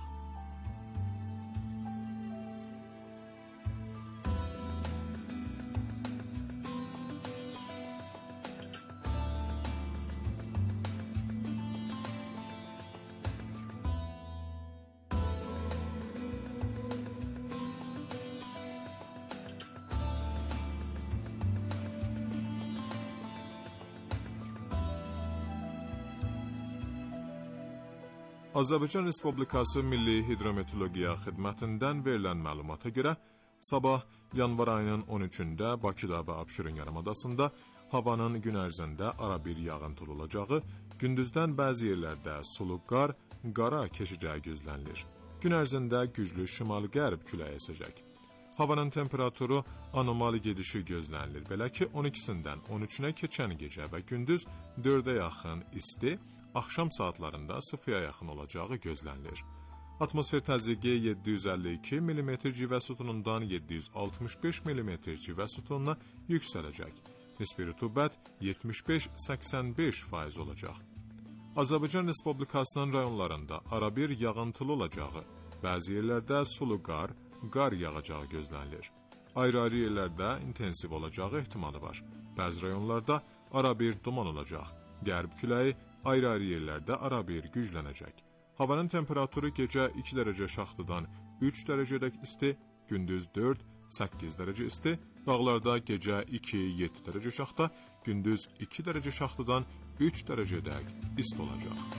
Azərbaycan Respublikası Milli Hidrometeorologiya Xidmətindən verilən məlumata görə, sabah yanvar ayının on üçündə Bakıda və Abşeron yarımadasında havanın gün ərzində ara bir yağıntılı olacağı, gündüzdən bəzi yerlərdə sulu qar, qara keçəcəyi gözlənilir. Gün ərzində güclü şimal-qərb küləyi əsəcək. Havanın temperaturu anomali gedişi gözlənilir. Belə ki, on ikisindən on üçünə keçən gecə və gündüz dördə yaxın isti, axşam saatlarında sıfıra yaxın olacağı gözlənilir. Atmosfer təzyiqi yeddi yüz əlli iki millimetr civə sütunundan yeddi yüz altmış beş millimetr civə sütununa yüksələcək. Nisbi rütubət yetmiş beş səksən beş faiz olacaq. Azərbaycan Respublikasının rayonlarında ara bir yağıntılı olacağı, bəzi yerlərdə sulu qar, qar yağacağı gözlənilir. Ayrı-ayrı yerlərdə intensiv olacağı ehtimalı var. Bəzi rayonlarda ara bir duman olacaq. Qərb küləyi ayrı-ayrı yerlərdə ara bir güclənəcək. Havanın temperaturu gecə iki dərəcə şaxtadan üç dərəcədək isti, gündüz dörd səkkiz dərəcə isti, dağlarda gecə iki yeddi dərəcə şaxta, gündüz iki dərəcə şaxtadan üç dərəcədək isti olacaq.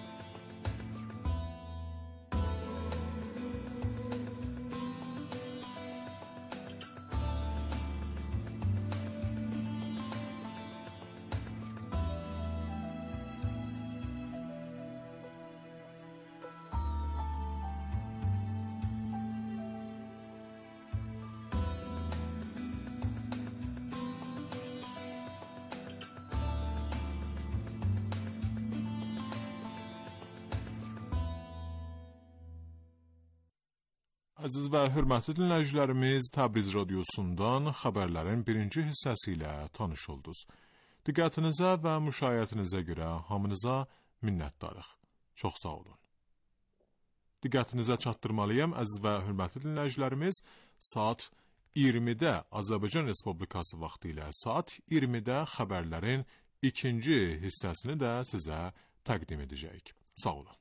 Əziz və hörmətli dinləyicilərimiz, Təbriz radiosundan xəbərlərin birinci hissəsi ilə tanış oldunuz. Diqqətinizə və müşayiətinizə görə hamınıza minnətdarıq. Çox sağ olun. Diqqətinizə çatdırmalıyam, əziz və hörmətli dinləyicilərimiz, saat iyirmidə Azərbaycan Respublikası vaxtı ilə saat iyirmidə xəbərlərin ikinci hissəsini də sizə təqdim edəcəyik. Sağ olun.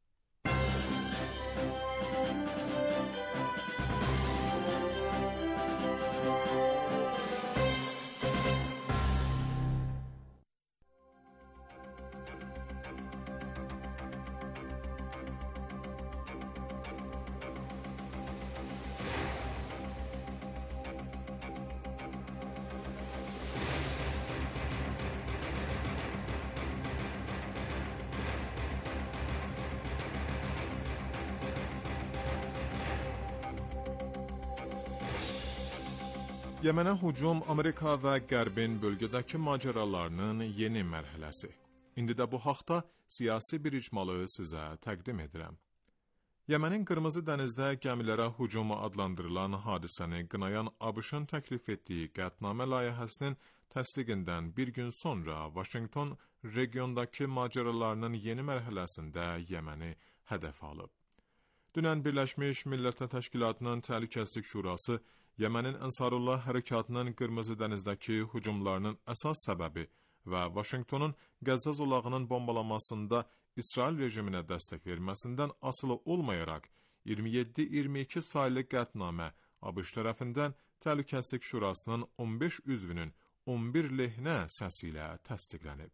Yəmənə hücum Amerika və Qərbin bölgədəki macəralarının yeni mərhələsi. İndi də bu haqda siyasi bir icmalı sizə təqdim edirəm. Yəmənin Qırmızı dənizdə gəmilərə hücumu adlandırılan hadisəni qınayan ABŞ-ın təklif etdiyi qətnamə layihəsinin təsdiqindən bir gün sonra Vaşinqton regiondakı macəralarının yeni mərhələsində Yəməni hədəf alıb. Dünən Birləşmiş Millətlər Təşkilatının Təhlükəsizlik Şurası Yemənin Ənsarullah hərəkatının Qırmızı dənizdəki hücumlarının əsas səbəbi və Vaşinqtonun Qəzza zolağının bombalanmasında İsrail rejiminə dəstək verməsindən asılı olmayaraq iyirmi yeddi iyirmi iki saylı qətnamə ABŞ tərəfindən Təhlükəsizlik Şurasının on beş üzvünün on bir lehinə səsi ilə təsdiqlənib.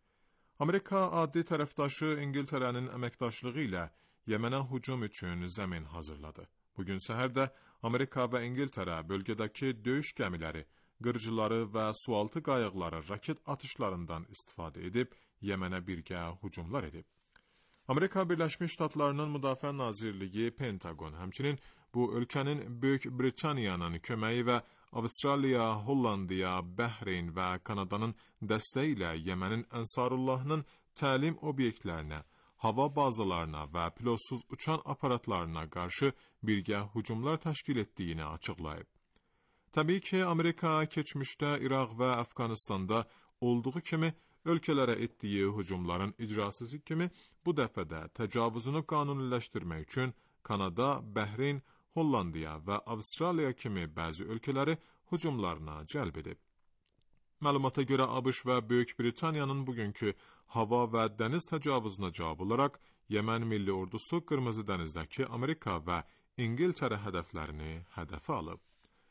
Amerika adi tərəfdaşı İngiltərənin əməkdaşlığı ilə Yemenə hücum üçün zəmin hazırladı. Bugün səhər də Amerika və İngiltərə bölgədəki döyüş gəmiləri, qırıcıları və sualtı qayıqları raket atışlarından istifadə edib Yemenə birgə hücumlar edib. Amerika Birləşmiş Ştatlarının Müdafiə Nazirliyi Pentagon həmçinin bu ölkənin Böyük Britaniyanın köməyi və Avstraliya, Hollandiya, Bəhreyn və Kanadanın dəstəyi ilə Yemənin Ənsarullahının təlim obyektlərinə, hava bazalarına və pilotsuz uçan aparatlarına qarşı birgə hücumlar təşkil etdiyini açıqlayıb. Təbii ki, Amerika keçmişdə İraq və Əfqanistanda olduğu kimi ölkələrə etdiyi hücumların icrasısı kimi bu dəfə də təcavüzünü qanuniləşdirmək üçün Kanada, Bəhreyn, Hollandiya və Avstraliya kimi bəzi ölkələri hücumlarına cəlb edib. Məlumata görə ABŞ və Böyük Britaniyanın bugünkü hava və dəniz təcavüzünə cavab olaraq Yemen Milli Ordusu Qırmızı dənizdəki Amerika və İngiltərə hədəflərini hədəfə alıb.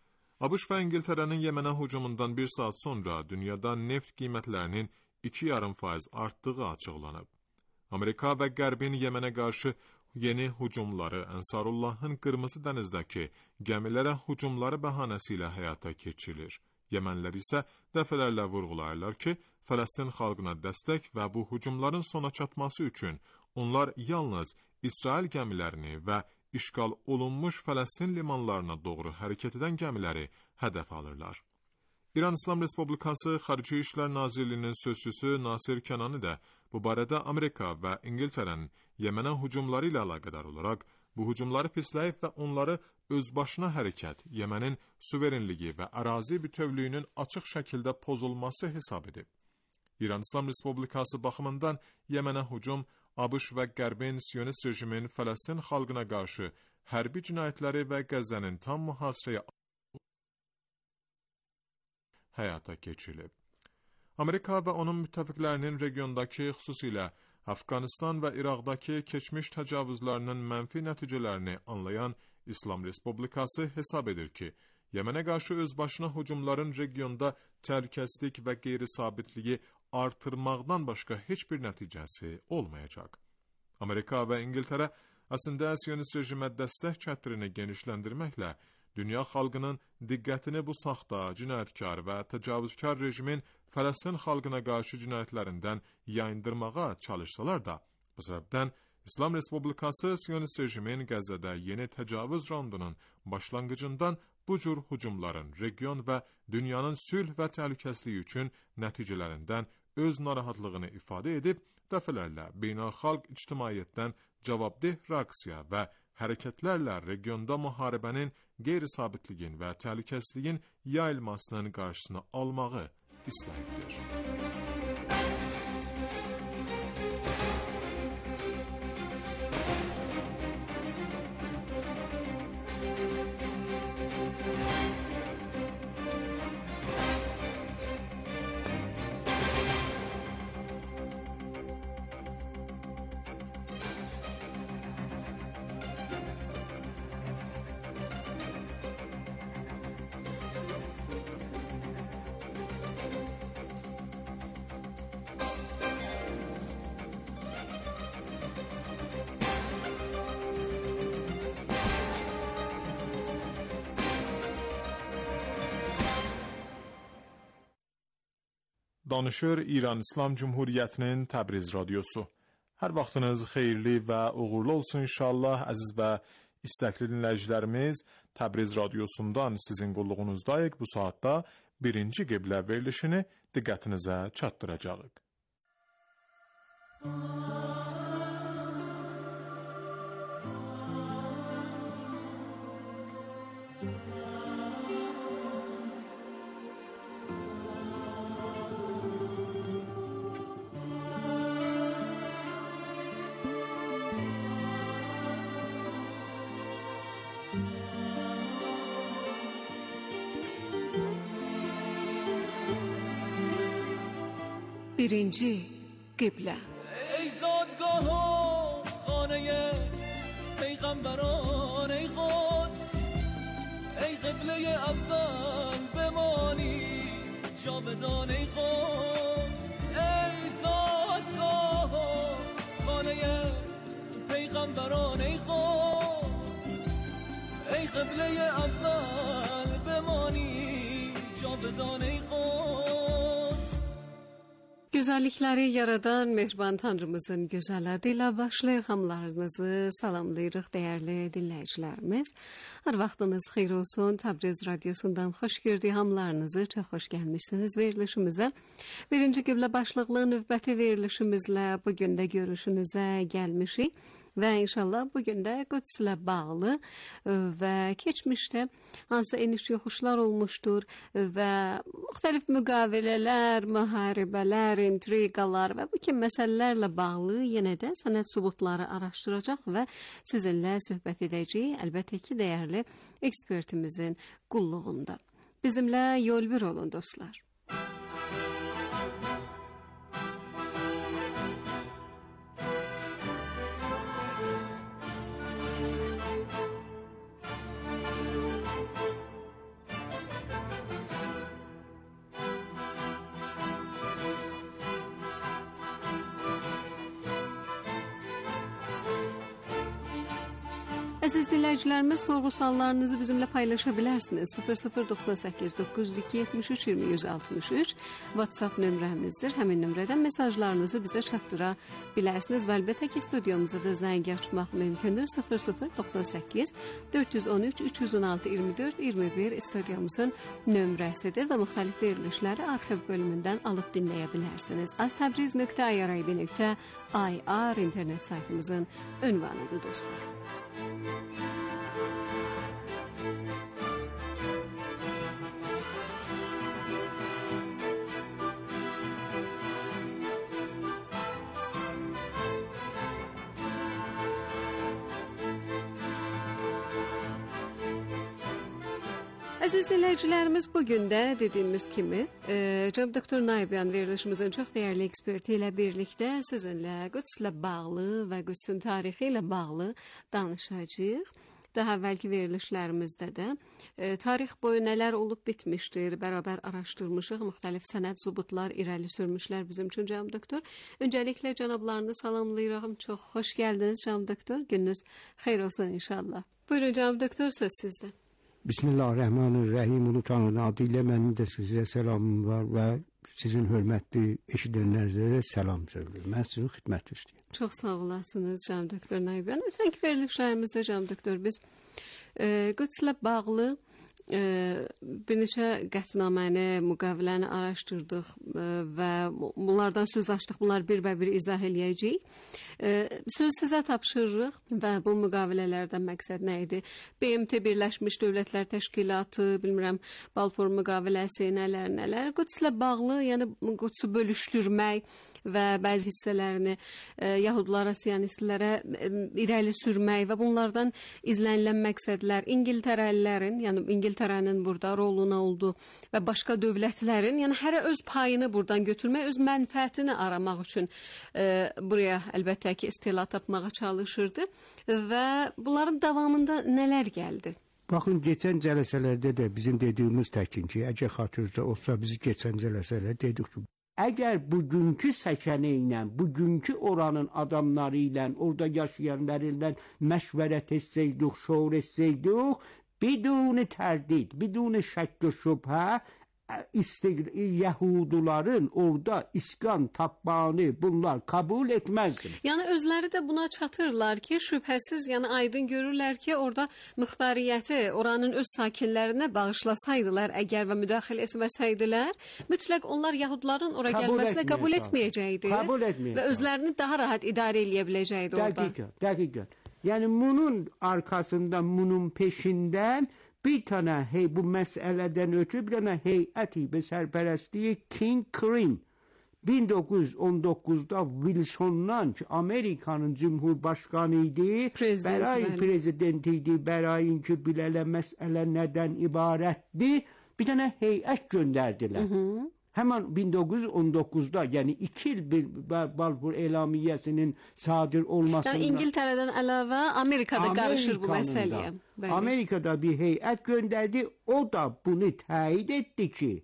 ABŞ və İngiltərənin Yemenə hücumundan bir saat sonra dünyada neft qiymətlərinin iki yarım faiz artdığı açıqlanıb. Amerika və Qərbin Yemenə qarşı yeni hücumları Ənsarullahın Qırmızı dənizdəki gəmilərə hücumları bəhanəsi ilə həyata keçirilir. Yemenlər isə dəfələrlə vurğulayırlar ki, Fələstin xalqına dəstək və bu hücumların sona çatması üçün onlar yalnız İsrail gəmilərini və işğal olunmuş Fələstin limanlarına doğru hərəkət edən gəmiləri hədəf alırlar. İran İslam Respublikası Xarici İşlər Nazirliyinin sözçüsü Nasir Kənani də bu barədə Amerika və İngiltərənin Yemenə hücumları ilə əlaqədar olaraq bu hücumları pisləyib və onları özbaşına hərəkət, Yemenin suverenliyi və ərazi bütövlüyünün açıq şəkildə pozulması hesab edib. İran İslam Respublikası baxımından Yemenə hücum ABŞ və Qərbin Siyonist rejimin Fələstin xalqına qarşı hərbi cinayətləri və Qəzzənin tam mühasirəyə həyata keçirilib. Amerika və onun müttəfiqlərinin regiondakı, xüsusilə Əfqanistan və İraqdakı keçmiş təcavüzlərinin mənfi nəticələrini anlayan İslam Respublikası hesab edir ki, Yemenə qarşı özbaşına hücumların regionda təhlükəsizlik və qeyri-sabitliyi artırmaqdan başqa heç bir nəticəsi olmayacaq. Amerika və İngiltərə əslində Siyonist rejimə dəstək çətrini genişləndirməklə dünya xalqının diqqətini bu saxta, cinayətkar və təcavüzkar rejimin Fələstin xalqına qarşı cinayətlərindən yayındırmağa çalışsalar da, bu səbəbdən İslam Respublikası Siyonist rejimin Qəzzədə yeni təcavüz raundunun başlanğıcından bu cür hücumların region və dünyanın sülh və təhlükəsizliyi üçün nəticələrindən öz narahatlığını ifadə edib, dəfələrlə beynəlxalq ictimaiyyətdən cavabdeh reaksiya və hərəkətlərlə regionda müharibənin, qeyri-sabitliyin və təhlükəsizliyin yayılmasının qarşısını almağı istəyibdir. Danışır İran İslam Cumhuriyyətinin Təbriz radiosu. Hər vaxtınız xeyirli və uğurlu olsun inşallah, əziz və istəkli dinləyicilərimiz. Təbriz radiosundan sizin qulluğunuzdayıq. Bu saatda birinci qiblə verilişini diqqətinizə çatdıracağıq. birinci qiblə. Ey zadgah xanəyə peyğəmbərان ey Quds ey qibləyə əvvəl bemani cavedan ey Quds ey zadgah xanəyə peyğəmbərان ey Quds ey qibləyə əvvəl bemani cavedan ey Quds. Gözəllikləri yaradan mehriban Tanrımızın gözəl adı ilə başlayır. Hamılarınızı salamlayırıq dəyərli dinləyicilərimiz. Hər vaxtınız xeyir olsun. Təbriz radiosundan xoş gördük hamılarınızı. Çox xoş gəlmişsiniz verilişimizə. Birinci qiblə başlıqlı növbəti verilişimizlə bugün də görüşünüzə gəlmişik. Və inşallah bugün də Qüdslə bağlı və keçmişdə hansı eniş yoxuşlar olmuşdur və müxtəlif müqavilələr, müharibələr, intriqalar və bu kimi məsələlərlə bağlı yenə də sənəd sübutları araşdıracaq və sizinlə söhbət edəcəyik. Əlbəttə ki, dəyərli ekspertimizin qulluğunda. Bizimlə yol bir olun dostlar. Əziz dinləyicilərimiz, sorğu-suallarınızı bizimlə paylaşa bilərsiniz. sıfır sıfır doxsan səkkiz doqquz yüz iki yetmiş üç iyirmi yüz altmış üç WhatsApp nömrəmizdir. Həmin nömrədən mesajlarınızı bizə çatdıra bilərsiniz və əlbəttə ki, studiyamıza da zəng açmaq mümkündür. sıfır sıfır doxsan səkkiz dörd yüz on üç üç yüz on altı iyirmi dörd iyirmi bir studiyamızın nömrəsidir və müxtəlif verilişləri arxiv bölümündən alıb dinləyə bilərsiniz. aztabriz nöqtə irib nöqtə ir internet saytımızın ünvanıdır dostlar. Əziz dinləyicilərimiz, bugün də dediyimiz kimi e, cənab doktor Naibyan verilişimizin çox dəyərli eksperti ilə birlikdə sizinlə Qüdslə bağlı və Qüdsün tarixi ilə bağlı danışacağıq. Daha əvvəlki verilişlərimizdə də e, tarix boyu nələr olub bitmişdir, bərabər araşdırmışıq, müxtəlif sənəd sübutlar irəli sürmüşlər bizim üçün cənab doktor. Öncəliklə cənablarını salamlayıram. Çox xoş gəldiniz cənab doktor. Gününüz xeyir olsun inşallah. Buyurun cənab doktor, söz sizdə. Bismillahirrahmanirrahim. Ulu Tanrı'nın adıyla mənim də sizə səlamım var və sizin hörmətli eşidənlərinizə də səlam söylüyorum. Mən sizin xidmət istəyirəm. Çox sağ olasınız cənab doktor Naibyan. Ötənki verilişlərimizdə cənab doktor biz e, Qüdslə bağlı e, bir neçə qətnaməni, müqaviləni araşdırdıq e, və bunlardan söz açdıq. Bunlar bir və bir izah eləyəcəyik. E, söz sizə tapşırırıq və bu müqavilələrdən məqsəd nə idi? B M T Birləşmiş Dövlətlər Təşkilatı, bilmirəm, Balfour müqaviləsi, nələr, nələr. Qüdslə bağlı, yəni Qüdsə bölüşdürmək və bəzi hissələrini e, Yahudlara, Siyonistlərə e, irəli sürmək və bunlardan izlənilən məqsədlər İngiltərəlilərin, yəni İngiltərənin burada rolu nə oldu və başqa dövlətlərin, yəni hərə öz payını buradan götürmək, öz mənfəətini aramaq üçün e, buraya əlbəttə ki, istila tapmağa çalışırdı və bunların davamında nələr gəldi? Baxın, keçən cələsələrdə də bizim dediyimiz təkin ki, əgər xatırınızda olsa, biz keçən cələsələrdə dedik ki, əgər bugünkü səkənə ilə, bugünkü oranın adamları ilə, orada yaşayanları ilə məşvərət etsəydik, şuur etsəydik, biduni tərdid, biduni şəkk-i şübhə, Yahuduların orada iskan tapmağını bunlar kabul etməzdir. Yəni özləri də buna çatırlar ki, şübhəsiz, yəni aydın görürlər ki, orada müxtariyyəti oranın öz sakinlərinə bağışlasaydılar, əgər və müdaxilə etməsəydilər, mütləq onlar Yahuduların ora kabul gəlməsinə qəbul etməyəcəkdi və özlərini daha rahat idarə eləyə biləcəkdi orada. Dəqiqən, dəqiqən. Yəni bunun arkasında, bunun peşindən bir tane hey bu məsələdən ötürü bir tane heyəti be sərpərəstliyi King Cream bin dokuz yüz on doqquzda Wilson'dan ki Amerikanın Cumhurbaşkanı idi, bərayın prezidenti idi, bərayın ki bilələ məsələ nədən ibarətdir, bir tane heyət göndərdilər. Hı -hı. Hemen bin dokuz yüz on dokuzda yani iki yıl bir Balfour Elamiyesinin sadır olmasından... Yani İngiltere'den əlavə Amerika'da qarışır bu meseleye. Bəli. Amerika'da bir heyət gönderdi. O da bunu təyid etdi ki,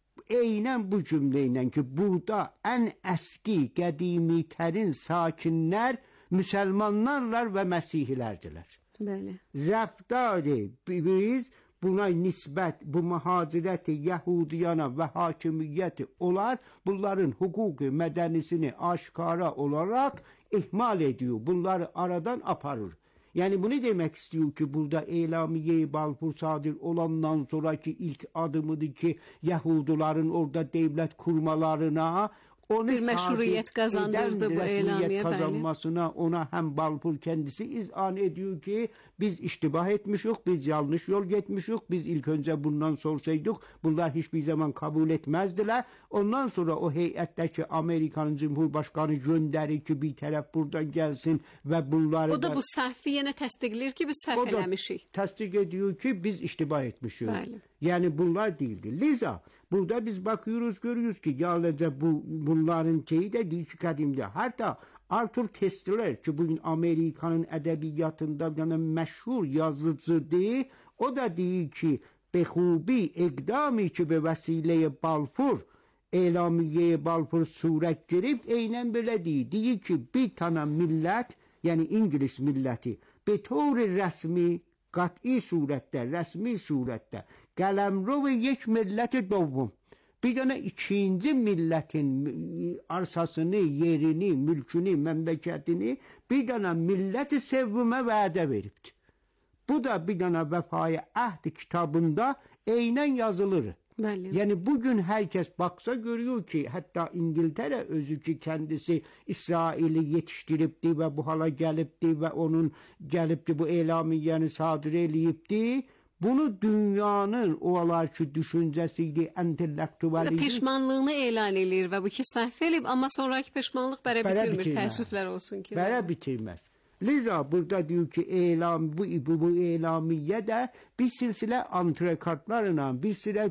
eynən bu cümleyle ki, burada en eski, qədimi tərin sakinler Müslümanlarlar ve Mesihlilerdiler. Bəli. Rəftarı biz buna nisbət, bu mühacirəti Yahudiyana və hakimiyyəti olar, bunların hukuki mədənisini aşkara olarak ihmal ediyor. Bunları aradan aparır. Yani bunu demek istiyor ki burada Elamiye-i Balfour sadır olandan sonraki ilk adımıdır ki Yahudilerin orada devlet kurmalarına onu bir meşruiyet kazandırdı bu elamiye. Kazanmasına ona hem Balfour kendisi izan ediyor ki biz iştibah etmişik, biz yanlış yol gitmişik, biz ilk önce bundan sorsaydık bunlar hiçbir zaman kabul etmezdiler. Ondan sonra o heyetteki Amerikan Cumhurbaşkanı gönderir ki bir taraf buradan gelsin ve bunları o da, da bu səhvi yenə təsdiqləyir ki biz səhv eləmişik. Təsdiq ediyor ki biz iştibah etmişik. Bəli. Yani bunlar değildi. Liza burada biz bakıyoruz görüyoruz ki yalnızca bu bunların şeyi de değil ki kadimde. Hatta Arthur Koestler ki bugün Amerika'nın edebiyatında yani meşhur yazıcıdır. O da değil ki behubi ekdami ki be vesile Balfour Elamiye Balfour suret girip eynen böyle değil. Değil ki bir tane millet yani İngiliz milleti betor resmi kat'i surette, resmi surette Qalemro ve yek milleti dovum. Bir tane ikinci milletin arsasını, yerini, mülkünü, memleketini bir tane milleti sevvime vədə veribdi. Bu da bir tane vefaya ahd kitabında eynen yazılır. Bəli. Yani bugün herkes baksa görüyor ki hatta İngiltere özü ki kendisi İsrail'i yetiştiripti ve bu hala gelipti ve onun gelipti bu elamiyeni sadır eləyibdi. Bunu dünyanın o alarki düşüncəsiydi, entelektüeliydi. Peşmanlığını elan edir ve bu ki səhv elib ama sonraki peşmanlıq bərə bitirmir. Təəssüflər olsun ki. Bərə bitirməz. Liza burada diyor ki elam, bu, bu, bu elamiye de bir silsile antrekatlarla, bir sürü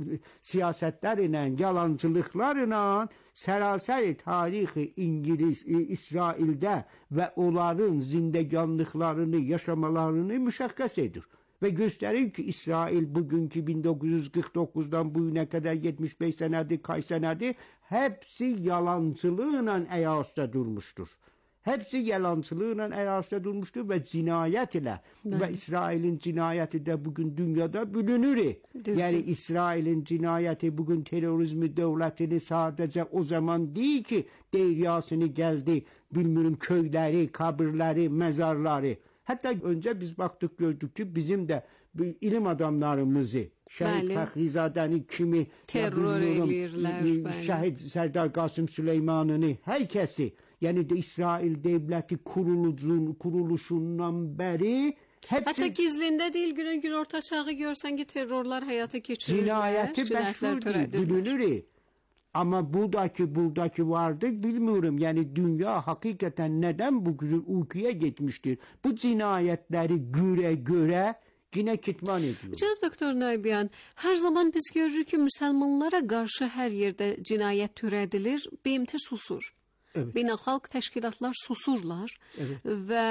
siyasetlerle, yalancılıklarla seraser tarihi İngiliz, İsrail'de ve onların zindeganlıklarını, yaşamalarını müşakkak edir. Ve gösterir ki İsrail bugünkü bin dokuz yüz kırk dokuzdan bugüne kadar yetmiş beş senedir, kaç senedir hepsi yalancılığıyla ayakta durmuştur. Hepsi yalancılığıyla ayakta durmuştur ve cinayet ile evet. Ve İsrail'in cinayeti de bugün dünyada bölünür. Yani İsrail'in cinayeti bugün terörizmi devletini sadece o zaman değil ki deryasını geldi, bilmiyorum köyleri, kabirleri, mezarları. Hatta önce biz baktık gördük ki bizim de ilim adamlarımızı Şehit Fəxrizade'ni kimi terör edirlər. Şehit Serdar Qasım Süleyman'ını herkesi yani de İsrail devleti kurulucun, kuruluşundan beri hepsi... Hatta gizlinde değil günün gün orta çağı görsen ki terörler hayata geçirirler. Cinayeti meşhur değil, bilinir. Ama buradaki buradaki vardı bilmiyorum. Yani dünya hakikaten neden bu güzel uykuya gitmiştir? Bu cinayetleri göre göre yine kitman ediyor. Cənab Doktor Naybiyan, her zaman biz görürük ki Müslümanlara karşı her yerde cinayet türedilir, B M T susur. Evet. Beynəlxalq təşkilatlar susurlar evet. Və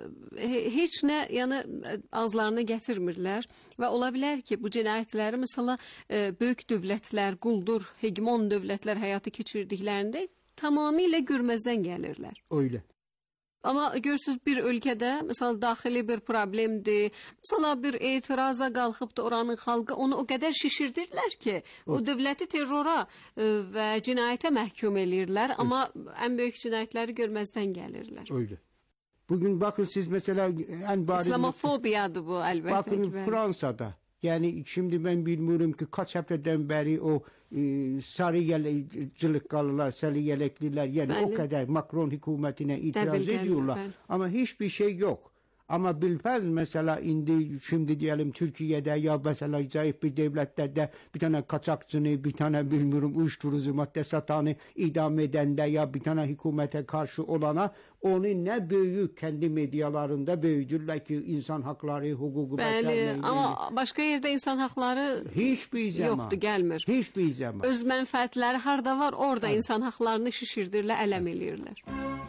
e, heç nə yəni ağızlarına gətirmirlər və ola bilər ki bu cinayətləri mesela e, böyük dövlətlər, quldur, hegemon dövlətlər həyata keçirdiklərində tamamilə görməzdən gəlirlər. Öyle. Ama görürsünüz bir ülkede mesela daxili bir problemdir. Mesela bir etiraza qalxıb da oranın xalqı onu o kadar şişirdirlər ki, o, o dövləti terrora e, və cinayətə məhkum eləyirlər, evet. Ama en büyük cinayətləri görməzdən gəlirlər. Öyle. Bugün bakın siz mesela en bariz... İslamofobiyadır bu elbette. Bakın ki Fransa'da. Yani şimdi ben bilmiyorum ki kaç haftadan beri o e, sarı yelekçilikler, sarı yelekliler yani ben o kadar Macron hükümetine itiraz ediyorlar. Ben. Ama hiçbir şey yok. Amma bilfəz məsələ indi şimdi diyelim Türkiye'de ya mesela zayıf bir devletlerde bir tane kaçakçını, bir tane bilmiyorum uyuşturucu madde satanı idam edende ya bir tane hükümete karşı olana onu ne büyük kendi medyalarında büyüdürler ki insan hakları, hukuku Bəli, amma başqa yerdə insan haqları hiçbir zaman yoxdur, gəlmir. Hiçbir zaman. Öz mənfəətləri harda var, orada evet. insan haqlarını şişirdirlər, ələm eləyirlər.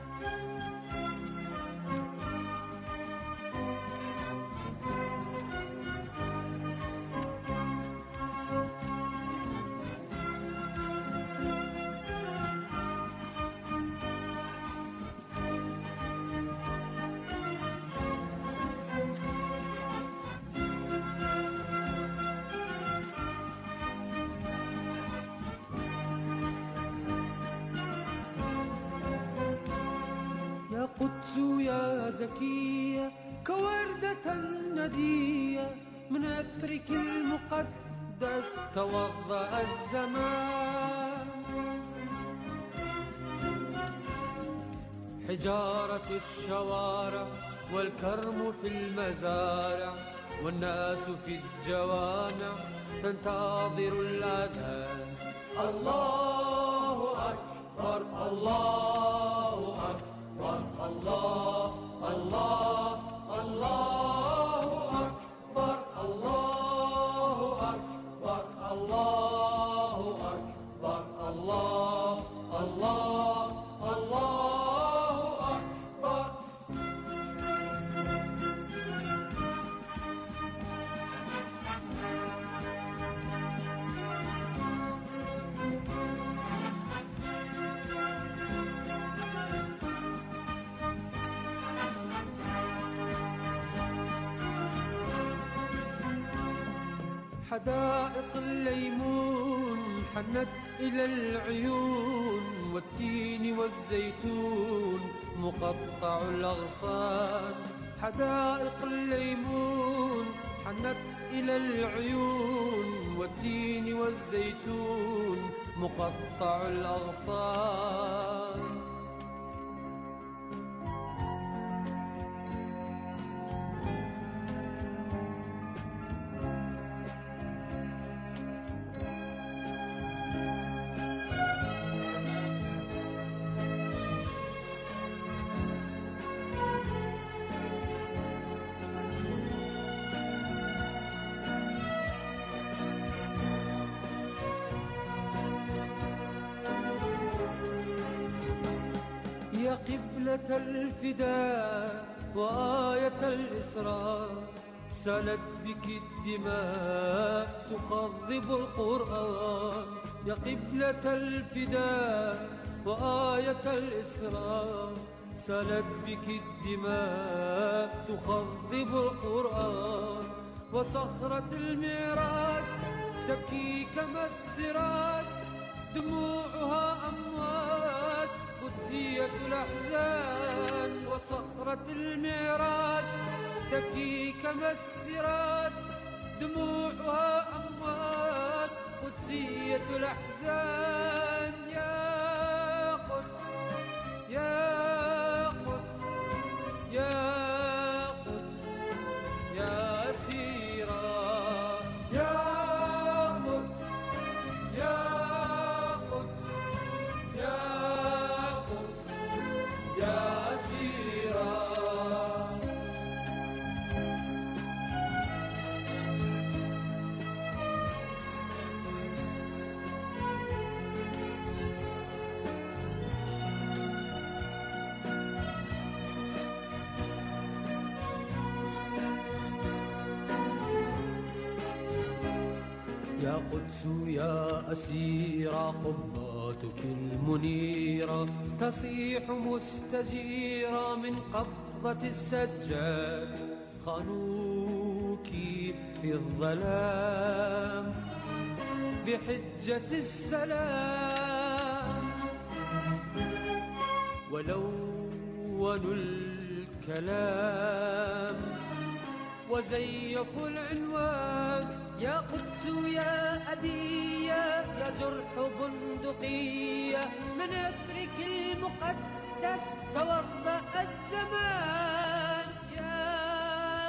قدس يا زكية كوردة ندية من أترك المقدس توضأ الزمان حجارة الشوارع والكرم في المزارع والناس في الجوامع تنتظر الأذان الله أكبر الله أكبر الله الله الله أكبر الله أكبر الله أكبر الله الله الله أكبر حدائق الليمون حنت إلى العيون والتين والزيتون مقطع الأغصان حدائق الليمون حنت إلى العيون والتين والزيتون مقطع الأغصان يا قبلة الفداء وآية الإسراء سالت بك الدماء تخضب القرآن يا قبلة الفداء وآية الإسراء سالت بك الدماء تخضب القرآن وصخرة المعراج تبكي كما السراج دموعها أمواج قدسية الأحزان وصخرة المعراج تبكي كما السراج دموعها أمواج قدسية الأحزان يا قدس يا قدس يا قدس يا أسيرا يا قدس يا قدس يا يا أسيرا يا قدس يا أسيرا قباتك المنيرة تصيح مستجيرة من قبضة السجاد خانوك في الظلام بحجة السلام ولونوا الكلام وزيفوا العنوان يا قدس يا أبية يا جرح بندقية من أترك المقدس توضأ الزمان يا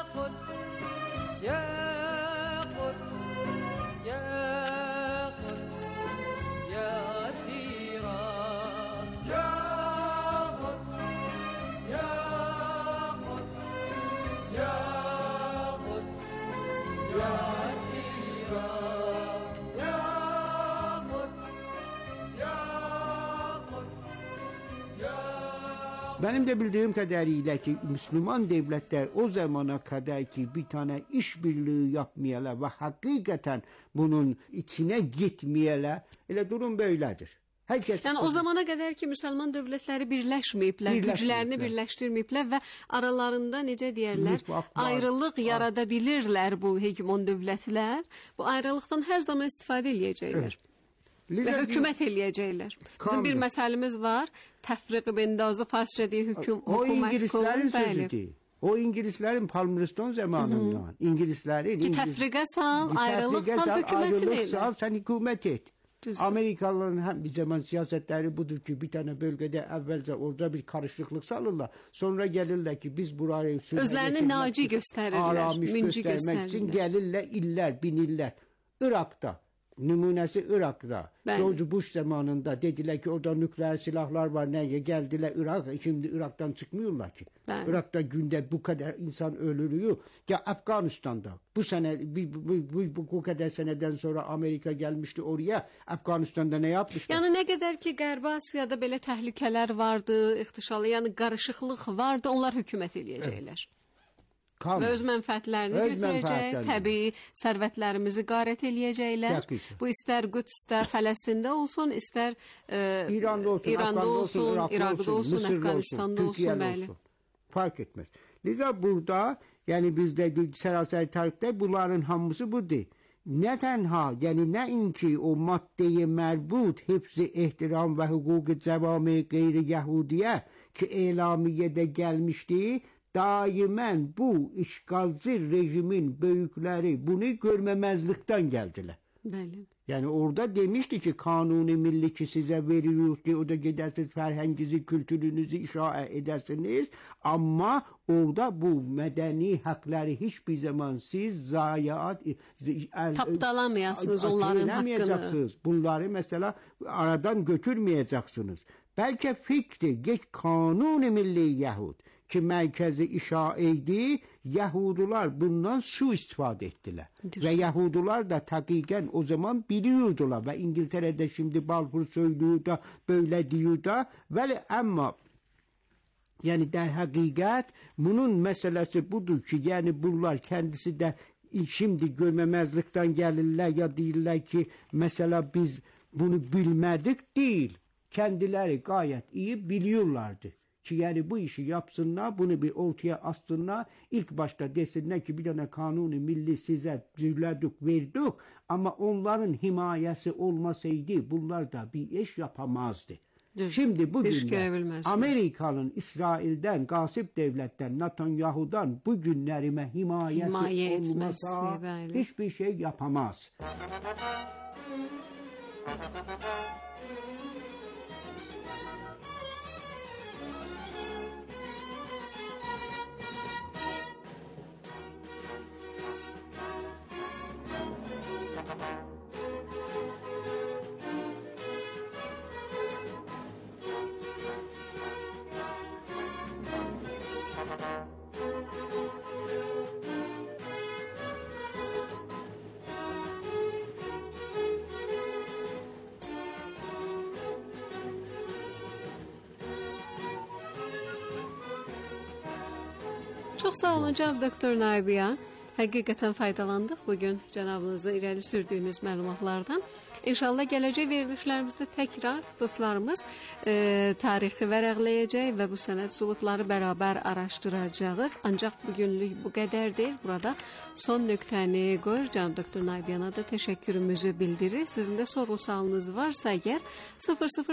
Benim de bildiğim kadarıyla ki Müslüman devletler o zamana kadar ki bir tane işbirliği yapmayalar ve hakikaten bunun içine gitmeyeler, elə durum böyledir. Herkes yani o zamana kadar ki Müslüman devletleri birləşməyiblər, güclərini birləşdirməyiblər və aralarında necə deyirlər, ayrılıq yaradabilirlər bu hegemon dövlətlər. Bu ayrılıqdan hər zaman istifadə edəcəklər. Evet. Və hökumət eləyəcəklər. Bizim bir məsəlimiz var. Təfriq bendazı farsça deyə hüküm o İngilizlərin sözüdür. O İngilizlərin Palmerston zamanından. İngilizlərin ki təfriqə sal, ayrılıq sal, hökumətin elə. Sal, sən hükümət et. Amerikalıların hem bir zaman siyasetleri budur ki bir tane bölgede evvelce orada bir karışıklık salırlar. Sonra gelirler ki biz burayı özlerini naci gösterirler, münci gösterirler. için gelirler iller, binirler. Irak'ta. Numunesi Irak'ta. Ben... George Bush zamanında dediler ki orada nükleer silahlar var. Neye geldiler Irak'a. Şimdi Irak'tan çıkmıyorlar ki. Ben... Irak'ta günde bu kadar insan ölürüyor. Ya Afganistan'da bu sene bu, bu, bu, bu kadar seneden sonra Amerika gelmişti oraya. Afganistan'da ne yapmışlar? Yani ne kadar ki Qərbi Asiyada belə təhlükələr vardı, ixtişalı, yani qarışıqlıq vardı, onlar hökumət eləyəcəklər. Evet. Kalmır. Və öz mənfəətlərini öz götürəcək, təbii sərvətlərimizi qarət eləyəcəklər. Dəqiq. Bu istər Qüdsdə, Fələstində olsun, istər e, İranda olsun, İranda olsun, olsun İraqda olsun, olsun Əfqanistanda olsun, olsun, bəli. Fark etmez. Liza burada, yani bizde sərasər tarixdə bunların hamısı budur. Ne tenha, yani ne inki o maddeye merbut hepsi ihtiram ve hukuku cevami gayri Yahudiye ki elamiyede gelmişti. Daimen bu işgalci rejimin büyükleri bunu görmemezlikten geldiler. Bəli. Yani orada demişti ki kanuni milli ki size veriyoruz ki o da gidersiniz ferhenginizi, kültürünüzü inşa edersiniz. Ama orada bu medeni hakları hiçbir zaman siz zayiat tapdalamayasınız onların hakkını. Bunları mesela aradan götürmeyeceksiniz. Belki fikri geç kanuni milli Yahud ki merkezi inşa edildi, Yahudular bundan su istifade ettiler. Düz. Ve Yahudular da takiken o zaman biliyordular ve İngiltere'de şimdi Balfour söylüyor da böyle diyor da ve ama yani der hakikat bunun meselesi budur ki yani bunlar kendisi de şimdi görmemezlikten gelirler ya değiller ki mesela biz bunu bilmedik değil. Kendileri gayet iyi biliyorlardı. Ki yani bu işi yapsınlar, bunu bir ortaya assınlar. İlk başta desinler ki bir tane kanuni milli size zürledik, verdik. Ama onların himayesi olmasaydı bunlar da bir iş yapamazdı. Düz. Şimdi bugün Amerika'nın İsrail'den, gasip devletten, Netanyahu'dan bugünlerime himayesi Himaye olmasa etmesi, hiçbir şey yapamaz. Çok sağ olun cənab doktor Naibiyan. Həqiqətən faydalandıq bugün cənabınızın irəli sürdüyünüz məlumatlardan. İnşallah gələcək verilişlərimizdə təkrar dostlarımız e, tarixi vərəqləyəcək və bu sənət sübutları bərabər araşdıracağıq. Ancaq bugünlük bu qədər deyil. Burada son nöqtəni qoyur. Cənab doktor Naibiyana da təşəkkürümüzü bildirir. Sizin də soru sualınız varsa əgər sıfır sıfır